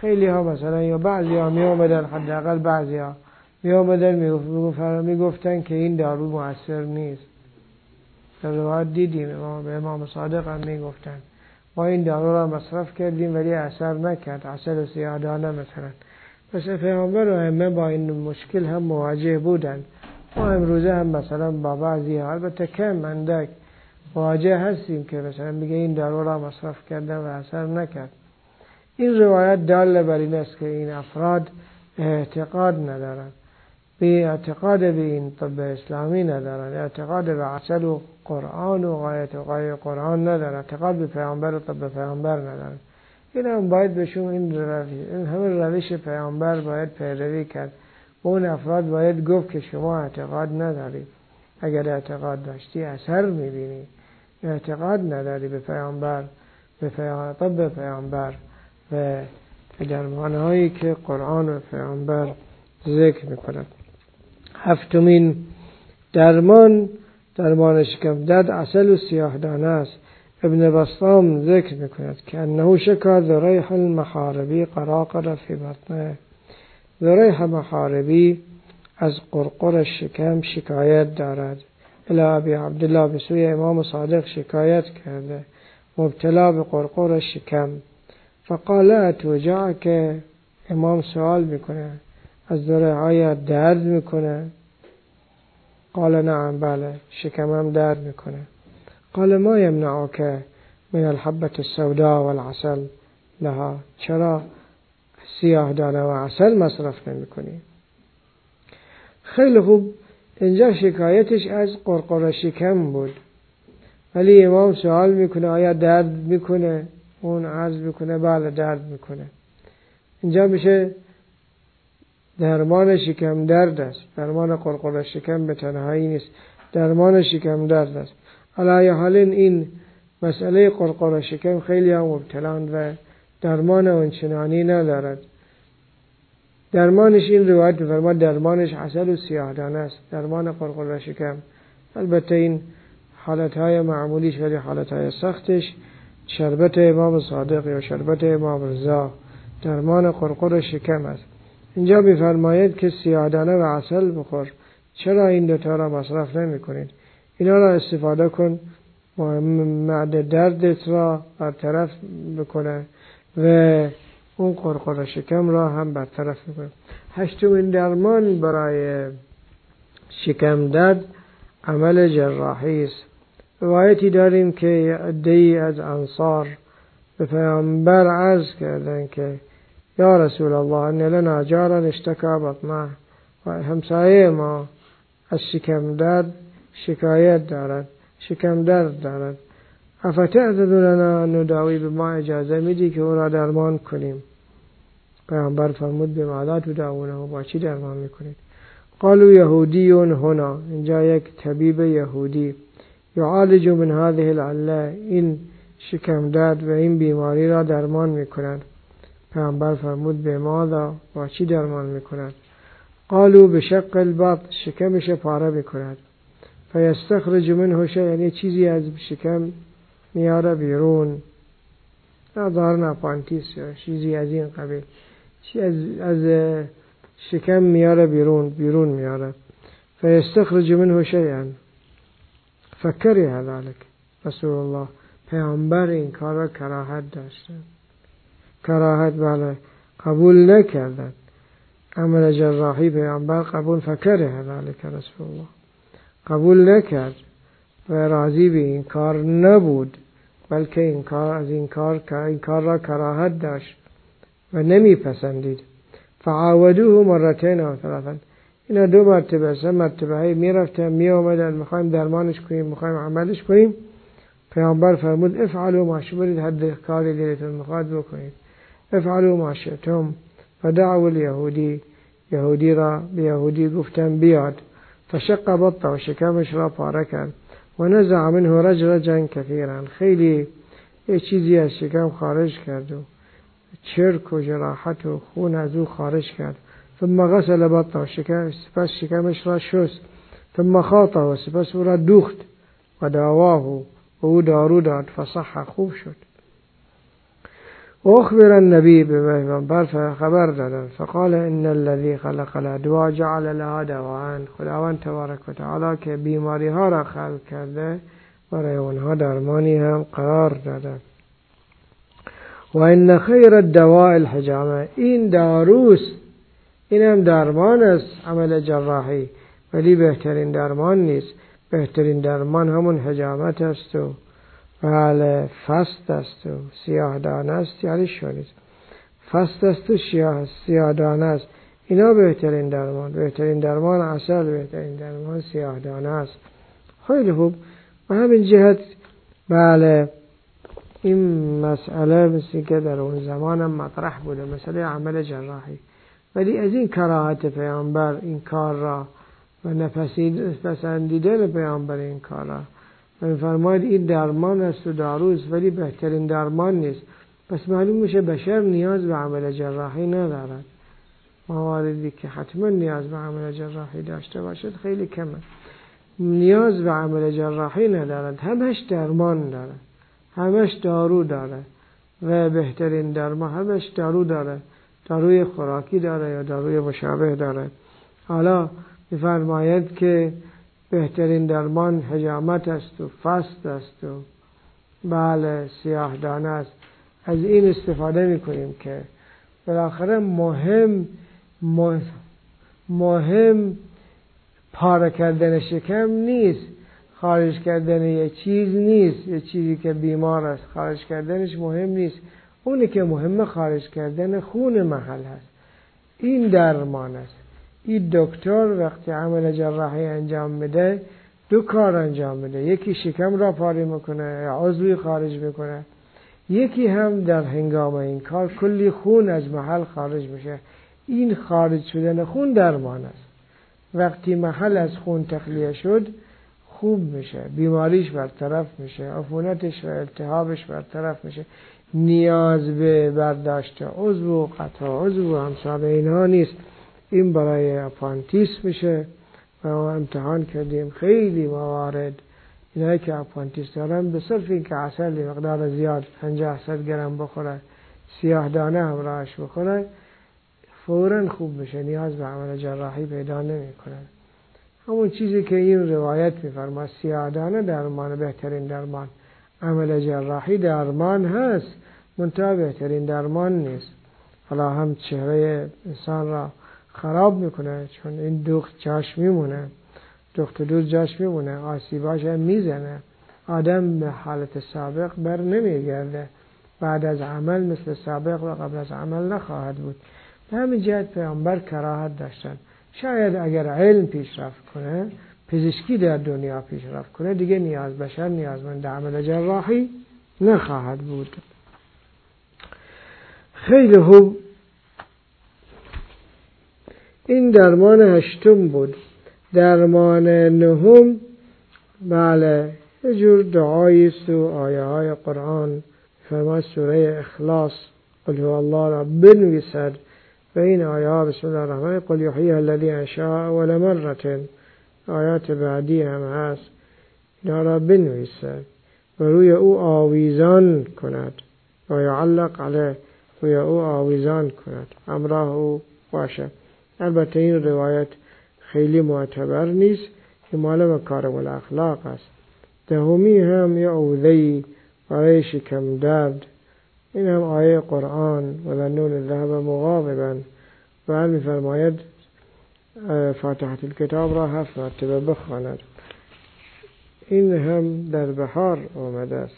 خیلی ها مثلا یا بعضی ها می آمدن، حداقل بعضی ها می آمدن می گفتن که این دارو مؤثر نیست. در روایت دیدیم امام به امام صادق هم می گفتن ما این دارو را مصرف کردیم ولی اثر نکرد، عسل سیاه‌دانه مثلا. پس پیامبر و ائمه با این مشکل هم مواجه بودند. ما امروزه هم مثلا با بعضی ها البته کم اندک مواجه هستیم که مثلا میگه این دارو را مصرف کردن و اثر نکرد. این روایت دال بر این است که این افراد اعتقاد ندارند، به اعتقاد به این طب اسلامی ندارند، اعتقاد به عسل و قرآن و غایت و غایت قرآن ندارند، اعتقاد به پیامبر و طب پیامبر ندارند. این هم باید بهشون این روش این همه روش پیامبر باید پیروی کرد. اون افراد باید گفت که شما اعتقاد ندارید، اگر اعتقاد داشتی اثر میبینی، اعتقاد نداری به پیامبر، به پیامبر، طب پیامبر و درمانهایی که قرآن و پیامبر ذکر میکند. هفتمین درمان درمان شکم درد عسل و سیاه‌دانه است. ابن بسطام ذکر میکند که انه شکا ذریح المحاربی قراقر فی بطنه. ذریح محاربی از قرقر شکم شکایت دارد. الی ابی عبدالله به سوی امام صادق شکایت کرده مبتلا به قرقر شکم. فقال اتوجع که امام سوال میکنه از ذریح آیا درد میکنه؟ قال نعم بله شکمم درد میکنه. قال ما یمنعک من الحبة السوداء والعسل لها، چرا سیاه دانه و عسل مصرف نمی کنی؟ خیلی خوب، اینجا شکایتش از قرقر شکم بود، ولی امام سوال میکنه آیا درد میکنه؟ اون عرض میکنه بله درد میکنه. اینجا میشه درمان شکم درد است، درمان قرقر شکم به تنهایی نیست، درمان شکم درد است. علی حال این مسئله قرقر شکم خیلی هم مبتلان و درمان اونچنانی ندارد. درمانش این روایت فرما درمانش عسل و سیاه‌دانه است، درمان قرقر شکم. البته این حالتهای معمولیش ولی حالتهای سختش شربت امام صادق یا شربت امام رضا درمان قرقر شکم است. اینجا می‌فرماید که سیاه‌دانه و عسل بخور، چرا این دوتا را مصرف نمی کنید؟ اینا را استفاده کن معده دردت را برطرف بکنه و اون قرقر شکم را هم برطرف میکنه. هشتمین درمان برای شکم درد عمل جراحی است. روایتی داریم که عده‌ای از انصار به پیامبر عرض کردند که یا رسول الله ان لنا جارا اشتکا بطنه، و همسایه ما از شکم درد شکایت دارد، شکم درد دارد. افتأذن لنا نداوی، به ما اجازه میدی که او را درمان کنیم؟ پیامبر فرمود به ماذا تداوونه، با چی درمان میکنید؟ قالوا یهودیون هنا، اینجا یک طبیب یهودی یعالج من هذه العله، این شکم درد و این بیماری را درمان میکند. پیامبر فرمود به ماذا، با چی درمان میکند؟ قالوا بشق البطن، شکمش پاره میکند. فیستخرج منه شیء، یعنی چیزی از شکم میاره بیرون، ندارن اپانتیس یا چیزی از این قبیل، چی از از شکم میاره بیرون بیرون میاره. فیستخرج منه شیئا فکره ذلك رسول الله، پیامبر این کار را کراهت داشتن، کراهت بله قبول نکردن. عمل جراحی پیامبر قبول فکره ذلك رسول الله، قبول نکرد و راضی به این کار نبود، بلکه این کار از این کار این کار را کراهت داشت و نمیپسندید. فعاودوه مرتين و ثلاثا، اینا دو مرتبه سه مرتبه می رفتن می آمدن میخوایم درمانش کنیم میخوایم عملش کنیم. پیامبر فرمود افعلوا ما شئتم، هر کاری دلتون میخواد بکنید. افعلوا ما شئتم. فدعوا الیهودی، یهودی را به یهودی گفتن بیاد. فشق بطنه، و شکمش را پاره کرد. و نزع منه رجرجا کثیرا، خیلی یه چیزی از شکم خارج کرد و چرک و جراحت و خون از او خارج کرد. ثم غسل بطنه، شکم سپس شکمش را شست. ثم خاطه، و سپس او را دوخت. و داواه، و او دارو داد. فصح، خوب شد. اخبر النبی به پیامبر خبر دادن فقال ان الذي خلق الادواء جعل لها دواء. خداوند تبارک و تعالی که بیماری ها را خلق کرده برای اونها درمانی هم قرار دادن. و ان خیر الدواء الحجامه، این داروست، این هم درمان است عمل جراحی، ولی بهترین درمان نیست. بهترین درمان همون حجامت است و بله فست است و سیاه دانه است. یعنی شونید فست است و سیاه دانه است، اینا بهترین درمان. بهترین درمان عسل، بهترین درمان سیاه دانه است. خیلی خوب. و همین جهت بله این مسئله مثل که در اون زمان هم مطرح بوده، مسئله عمل جراحی، ولی از این کراهت پیامبر این کار را و نپسندیدن پیامبر این کار را و فرماید این درمان است و داروست ولی بهترین درمان نیست. پس معلوم میشه بشر نیاز به عمل جراحی ندارد. مواردی که حتما نیاز به عمل جراحی داشته باشد خیلی کمه. نیاز به عمل جراحی ندارد، همش درمان داره، همش دارو داره و بهترین درمان همش دارو داره، داروی خوراکی داره یا داروی مشابه داره. حالا می‌فرماید که بهترین درمان حجامت است و فست است و بله سیاه دانه است. از این استفاده میکنیم که بالاخره مهم مهم پاره کردن شکم نیست، خارج کردن یه چیز نیست، یه چیزی که بیمار است خارج کردنش مهم نیست. اونی که مهم خارج کردن خون محل هست، این درمان است. این دکتر وقتی عمل جراحی انجام میده دو کار انجام میده، یکی شکم را پاره میکنه یا عضوی خارج میکنه، یکی هم در هنگام این کار کلی خون از محل خارج میشه. این خارج شدن خون درمان است. وقتی محل از خون تخلیه شد خوب میشه، بیماریش برطرف میشه، عفونتش و التهابش برطرف میشه. نیاز به برداشت عضو و قطع عضو و امثال اینها نیست. این برای اپانتیس میشه و ما امتحان کردیم خیلی موارد اینایی که اپانتیس دارن به صرف این که عسل مقدار زیاد پنجاه صد گرم بخوره، سیاه دانه همراهش بخوره، فوراً خوب میشه، نیاز به عمل جراحی پیدا نمیکنه. همون چیزی که این روایت میفرما سیاه دانه درمان، بهترین درمان. عمل جراحی درمان هست منتها بهترین درمان نیست. حالا هم چهره انسان را خراب میکنه چون این دوخت جاش میمونه، دوخت دود جاش میمونه، آسیباش هم میزنه، آدم به حالت سابق بر نمیگرده، بعد از عمل مثل سابق و قبل از عمل نخواهد بود. به همین جهت پیامبر کراهت داشتن. شاید اگر علم پیشرفت کنه، پزشکی در دنیا پیشرفت کنه، دیگه نیاز بشر نیازمند عمل جراحی نخواهد بود. خیلی خوب. این درمان هشتم بود. درمان نهم بله یه جور دعایی است و آیه های قرآن فرماید سوره اخلاص قل هو الله را بنویسد و این آیه ها بسم الله الرحمن الرحیم قل یحییها الذی انشأها اول مرة، آیات بعدی هم هست، اینا را بنویسد و روی او آویزان کند و یعلق علیه، روی او آویزان کند، همراه او باشد. البته این روایت خیلی معتبر نیست که مال مکارم الاخلاق است. دهمی هم یه عوضی برای شکم درد، این هم آیه قرآن و ذنون ذهب مغاضبا و هم می‌فرماید فاتحه الکتاب را هفت مرتبه بخواند. این هم در بهار آمده است.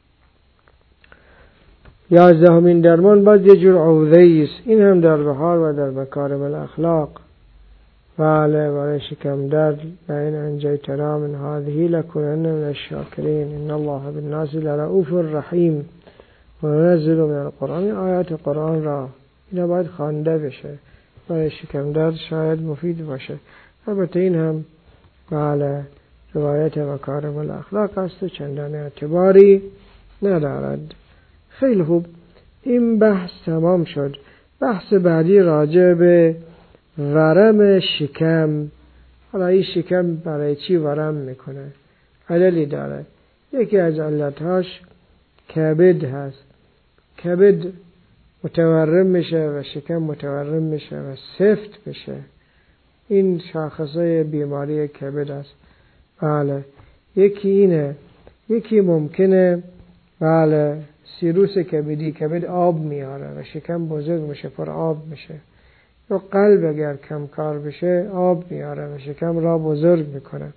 یازدهمین درمان باز یه جور عوضی است، این هم در بهار و در مکارم الاخلاق. بله برای شکم درد لئن انجیتنا من هذه لنكونن من الشاکرین ان الله بالناس لرؤوف رحیم و ننزل من القرآن. آیات قرآن را اینا باید خوانده بشه، برای شکم درد شاید مفید باشه. البته این هم بله روایت مکارم الاخلاق است و چندان اعتباری ندارد. خیلی خوب. این بحث تمام شد. بحث بعدی راجع به ورم شکم. حالا این شکم برای چی ورم میکنه؟ عللی داره. یکی از علتهاش کبد هست. کبد متورم میشه و شکم متورم میشه و سفت میشه. این شاخصای بیماری کبد است. بله یکی اینه. یکی ممکنه بله سیروس کبدی، کبد آب میاره و شکم بزرگ میشه، پر آب میشه. یا قلب اگر کم کار بشه آب میاره و شکم را بزرگ میکنه.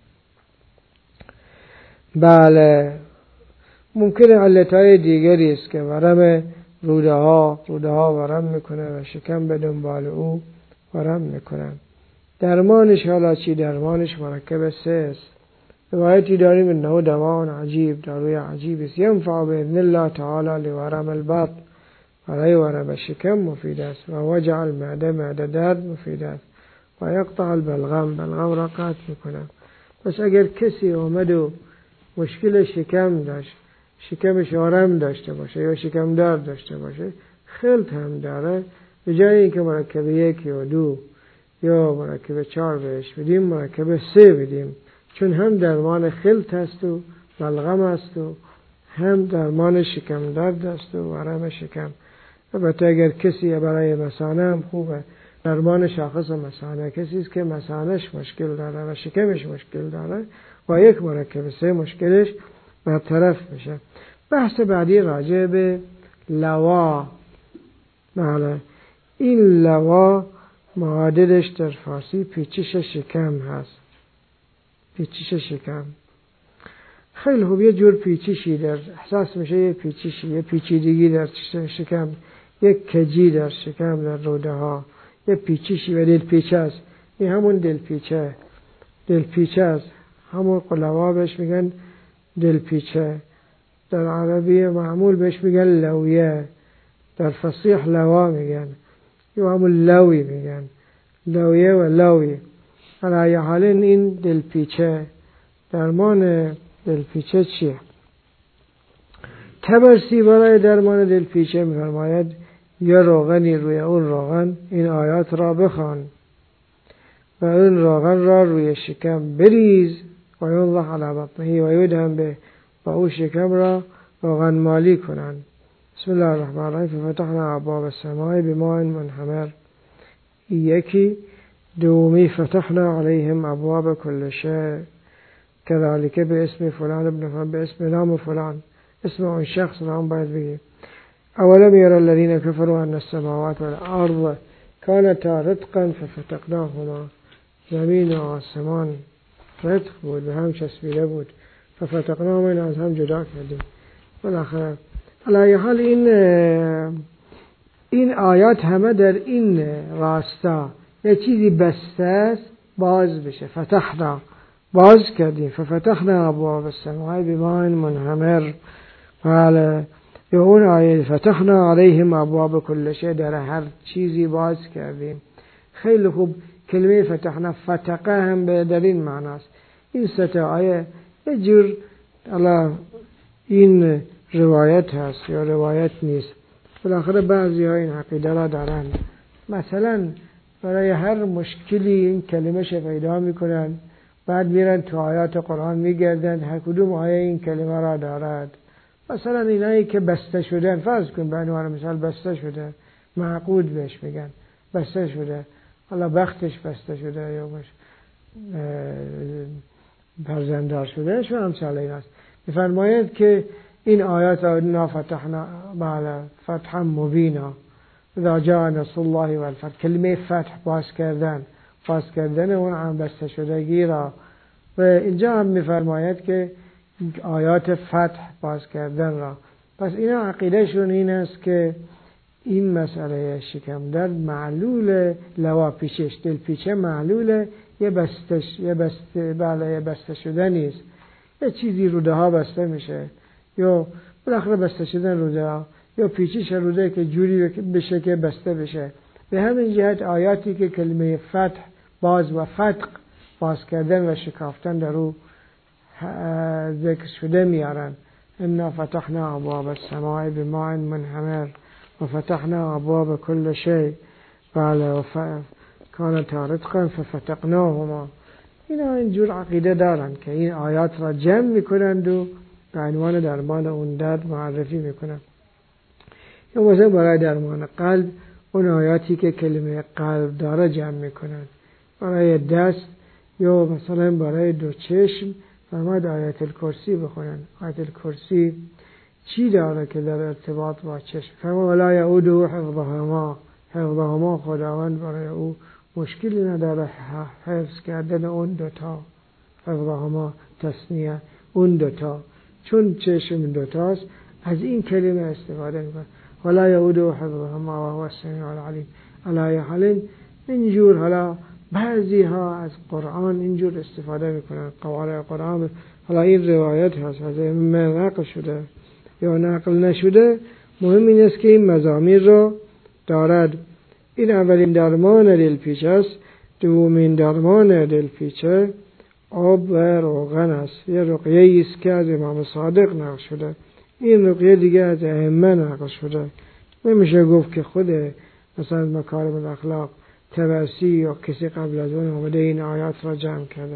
بله ممکنه علتهای دیگری است که ورم روده ها روده ها ورم میکنه و شکم به دنبال او ورم میکنه. درمانش حالا چی؟ درمانش مرکب سه است. روایتی داریم انه دواء عجیب، داروی عجیب است. ینفع باذن الله تعالی لورم البطن، برای ورم شکم مفید است. و وجع المعده، معده درد مفید است. و یقطع البلغم، بلغم را قطع میکنه. پس اگر کسی آمد و مشکل شکم داشت، شکمش ورم داشته باشه یا شکم درد داشته باشه، خلط هم داره، به جای اینکه مرکب یک یا دو یا مرکب چهار بهش بدیم، مرکب سه بدیم، چون هم درمان خلط است و بلغم است و هم درمان شکم درد است و ورم شکم. البته اگر کسی برای مثانه هم خوبه، درمان شاخص مثانه. کسی است که مثانهش مشکل داره و شکمش مشکل داره، با یک مرکب سه مشکلش برطرف میشه. بحث بعدی راجع به لوا. بله این لوا معادلش در فارسی پیچش شکم هست. پیچش شکم خیلی خوب. یه جور پیچشی در احساس میشه، یه پیچشی، یه پیچیدگی در شکم، یک کجی در شکم، در روده ها، یه پیچشی و دل پیچه است. این همون دل پیچه دل پیچه است. همون قلوا بهش میگن دل پیچه. در عربی معمول بهش میگن لویه، در فصیح لوا میگن، یا همون لوی میگن، لویه و لوی. علی حال این دل پیچه، درمان دل پیچه چیه؟ تبرسی برای درمان دل پیچه میفرماید یا روغنی روی اون روغن این آیات را بخوان و اون روغن را روی شکم بریز و ینضح علی بطنه و یدهن به، و او شکم را روغن مالی کنن. بسم الله الرحمن الرحیم. فتحنا ابواب السماء بماء منهمر. یکی. دومی فتحنا علیهم ابواب کل شیء كذلك به اسم فلان ابن فلان، به اسم نام فلان، اسم اون شخص نام باید بگی. اولم ير الذين كفروا ان السماوات والارض كانتا رتقا ففتقناهما. زمین و آسمان رتق بود، به هم چسبیده بود، ففتقناهما، این از هم جدا کردیم. بالاخره علی حال این این آیات همه در این راستا یه چیزی بسته است باز بشه. فتحنا، باز کردیم. ففتحنا ابواب السماء بماء منهمر. بله یا اون آیه فتحنا علیهم ابواب کل شیء، در هر چیزی باز کردیم. خیلی خوب. کلمه فتحنا، فتقه هم به در این معناست. این سه آیه یه جور الله این روایت هست یا روایت نیست. بالاخره بعضی ها این عقیده را دارند. مثلا برای هر مشکلی این کلمه ش پیدا میکنن، بعد میرن تو آیات قرآن میگردن هر کدوم آیه این کلمه را دارد. مثلا اینایی که بسته شدن، فرض کن به عنوان مثال بسته شده، معقود بهش میگن، بسته شده، حالا بختش بسته شده یا باش فرزنددار شده شو همسال این است. میفرماید که این آیات انا فتحنا بالا فتحا مبینا اذا جاء نصر الله والفتح. کلمه فتح، باز کردن، باز کردن اون هم بسته شدگی را. و اینجا هم میفرماید که آیات فتح، باز کردن را. پس اینا عقیده شون این است که این مسئله شکم درد معلول لوا پیچش، دل پیچه معلول یه بستش یه بسته بالا یه بسته شدن نیست. یه چیزی روده ها بسته میشه یا بالاخره بسته شدن روده ها یا پیچش روده که جوری بشه که بسته بشه. به همین جهت آیاتی که کلمه فتح، باز و فتق، باز کردن و شکافتن در او ذکر شده میارن. انا فتحنا ابواب السماء بماء منهمر و فتحنا ابواب كل شيء بله و كانتا رتقا ففتقناهما. اینا اینجور عقیده دارن که این آیات را جمع میکنند و به عنوان درمان اون درد معرفی میکنند. یا مثلا برای درمان قلب اون آیاتی که کلمه قلب داره جمع میکنن. برای دست یا مثلا برای دو چشم فرمود آیت الکرسی بخونن. آیت الکرسی چی داره که در ارتباط با چشم؟ فرمود ولا یعوده حفظهما، حفظهما خداوند برای او مشکلی نداره حفظ کردن اون دوتا، حفظهما تثنیه اون دوتا، چون چشم دوتاست از این کلمه استفاده میکنه. ولا یعوده حفظهما و هو السمیع العلیم. علی حال اینجور حالا بعضی ها از قرآن اینجور استفاده میکنن، قواره قرآن. حالا این روایت هست از من نقل شده یا نقل نشده، مهم این است که این مزامیر رو دارد. این اولین درمان دلپیچه است. دومین درمان دلپیچه آب و روغن است. یه رقیه است که از امام صادق نقل شده. این رقیه دیگه از ائمه نقل شده. نمیشه گفت که خود مثلا مکارم الاخلاق طبرسی یا کسی قبل از اون آمده این آیات را جمع کرده.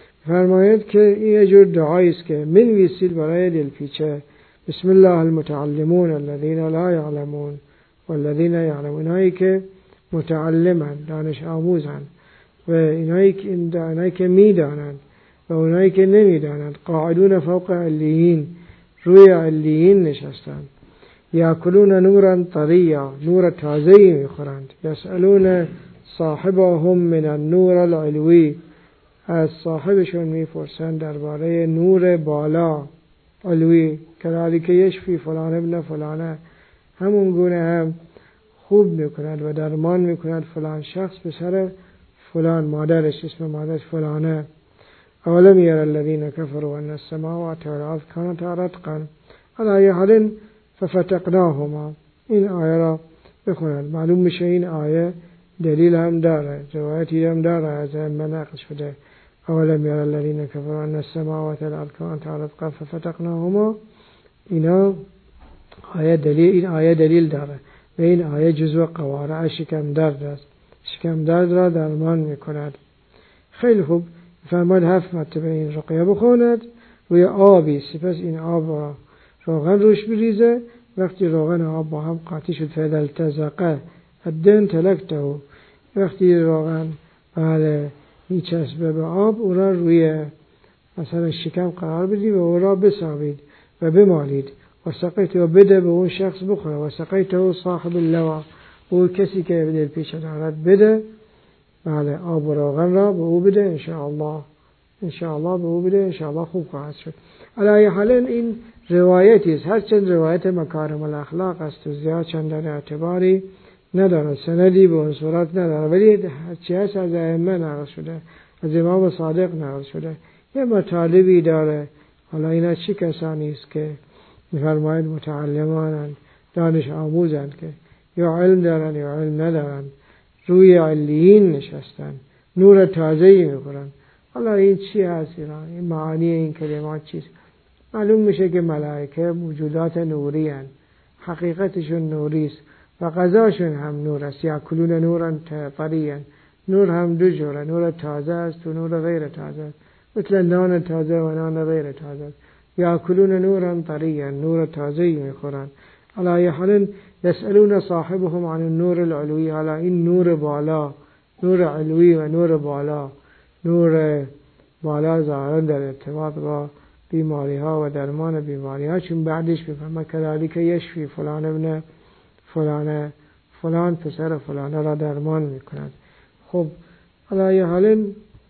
فرماید که این یه جور دعایی است که منویسید برای دلپیچه. بسم الله المتعلمون الذين لا يعلمون والذين يعلمون. اینایی که متعلمن، دانش آموزن، و اینایی که اینایی که میدانند و اونایی که نمیدانند. قاعدون فوق علیین، روی علیین نشستند. یاکلون نورا طریا، نور تازه‌ای میخورند. یسألون صاحبهم من النور العلوی، از صاحبشون میپرسند درباره نور بالا علوی. کذالک یشفی فلان ابن فلانه، همون گونه هم خوب میکند و درمان میکند فلان شخص به سر فلان مادرش، اسم مادرش فلانه. اولم یر الذین کفروا ان السماوات والارض کانتا رتقا علی حال ففتقناهما. این آیه را بخونند. معلوم میشه این آیه دلیل هم داره، روایتی هم داره از ائمه نقل شده. اولم یر الذین کفروا ان السماوات والارض کانتا رتقا ففتقناهما. اینا آیه دلیل، این آیه دلیل داره و این آیه جزو قوارع شکم درد است. شکم درد را درمان میکند. خیلی خوب. فرماد هفت مرتبه این رقیه بخوند روی آبی، سپس این آب را روغن روش بریزه. وقتی روغن آب با هم قاطی شد فاذا التزق الدهن تلکته، وقتی روغن بله میچسبه به آب او را روی مثلا شکم قرار بدید و او را بسابید و بمالید. و سقیت و بده به اون شخص بخوره. و سقیت و صاحب اللوا، او کسی که دل پیش دارد بده بله آب و روغن را به او بده. انشاءالله انشاءالله به او بده، انشاءالله خوب خواهد شد. علی حال این روایتی است، هرچند روایت مکارم الاخلاق است و زیاد چندان اعتباری نداره، سندی به اون صورت نداره، ولی هرچی هست از ائمه نقل شده، از امام صادق نقل شده. یه مطالبی داره. حالا اینا چی کسانی است که میفرماید متعلمانند، دانش آموزند که یا علم دارن یا علم ندارن، روی علیین نشستن، نور تازه‌ای میخورن. حالا این چی هست؟ این معانی این کلمات چیست؟ معلوم میشه که ملائکه موجودات نوری هستند، حقیقتشون نوری است و غذاشون هم نور است. یاکلون نورا طریا، نور هم دو جوره، نور تازه است و نور غیر تازه است، مثل نان تازه و نان غیر تازه است. یاکلون نورا طریا، نور تازه‌ای میخورن. علی حال یسألون صاحبهم عن النور العلوی. حالا این نور بالا، نور علوی و نور بالا، نور بالا ظاهرا در ارتباط با بیماری ها و درمان بیماری ها، چون بعدش میفهمه کذالک یشفی فلان ابن فلانه، فلان پسر فلانه را درمان میکند. خب علی حال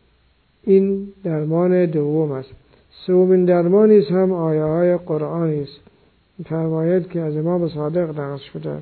این درمان دوم است. سومین درمانی است هم آیه های قرآنی است. فرماید که از امام صادق نقل شده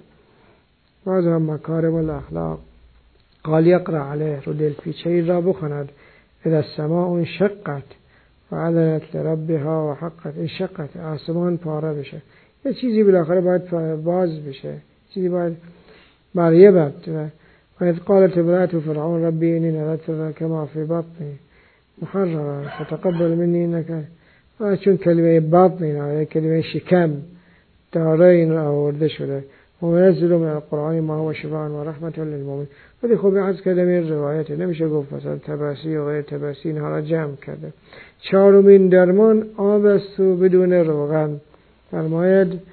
بعض هم مکارم الاخلاق قال یقرأ علیه، رو دل پیچه را بخواند. اذا السماء انشقت و اذنت لربها و حقت. انشقت، آسمان پاره بشه، یه چیزی بالاخره باید باز بشه، چیزی باید بریه بد. و اذ قالت امرأة فرعون ربی انی نذرت کما فی بطنی محررا فتقبل منی انک. و چون کلمه بطن اینا کلمه شکم داره این را آورده شده. و منزل من القرآن ما هو شفاء و رحمت للمؤمنین. ولی خب عرض کردم این روایت نمیشه گفت مثلا تبسی و غیر تبسی اینها را جمع کرده. چهارمین درمان آب است و بدون روغن. فرماید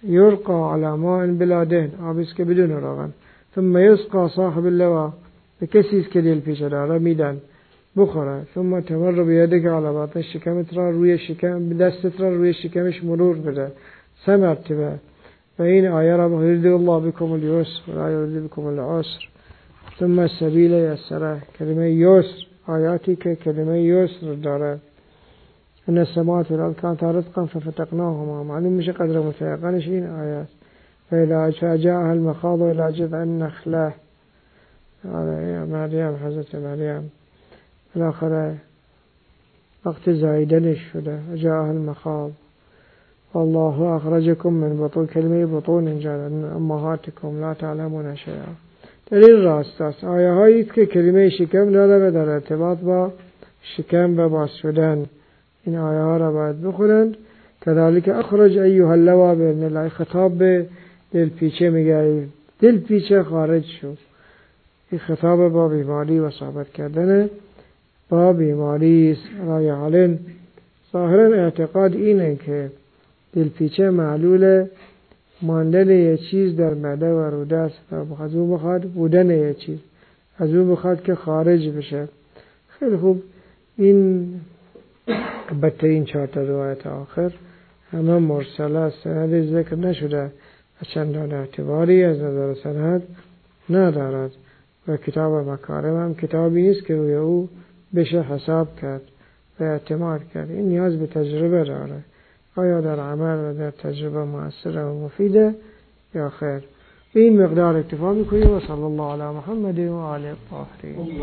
یرقا علی ماء بلا دهن، آبی است که بدون روغن. ثم یسقى صاحب اللوا، به کسی است که دل پیچه داره میدن بخوره. ثم تمر بیدک علی بطن، شکمت را روی شکم، دستت را روی شکمش مرور بده سه مرتبه. و این آیه را یرید الله بکم الیسر ولا یرید بکم العسر ثم السبیل یسره. کلمه یسر، آیاتی که کلمه یسر داره. ان السماوات والارض كانتا رتقا ففتقناهما، معلوم میشه قدر متيقنش این آیات. فإذا جاءها المخاض إلى جذع النخلة، هذا مریم، حضرت مریم بالاخره وقت زایدنش شده. جاءها المخاض والله اخرجكم من بطون، کلمه بطون اینجا امهاتكم لا تعلمون شیئا. دلیل راست است. آیه هایی که کلمه شکم داره و در ارتباط با شکم و باز شدن، این آیه ها را باید بخونند. کذالک اخرج ایها اللوا باذن الله، خطاب به دل پیچه میگه دل پیچه خارج شد. این خطاب با بیماری و ثابت کردن با بیماری است. رای حالن ظاهرا اعتقاد اینه که دل پیچه معلول ماندن یه چیز در معده و روده است و از او بخواد بودن یه چیز، از او بخواد که خارج بشه. خیلی خوب. این البته این چهار تا روایت آخر همه مرسله است، سند ذکر نشده و چندان اعتباری از نظر سند ندارد. و کتاب مکارم هم کتابی نیست که روی او بشه حساب کرد و اعتماد کرد. این نیاز به تجربه داره، آیا در عمل و در تجربه مؤثر و مفیده یا خیر. به این مقدار اکتفا میکنیم و صلی الله علی محمد و آله الطاهرین.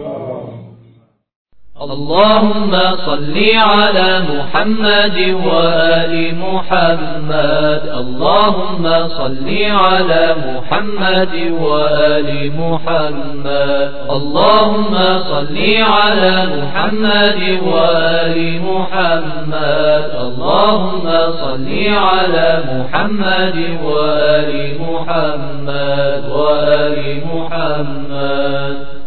اللهم صل على محمد وآل محمد. اللهم صل على محمد وآل محمد. اللهم صل على محمد وآل محمد. اللهم صل على محمد وآل محمد وآل محمد.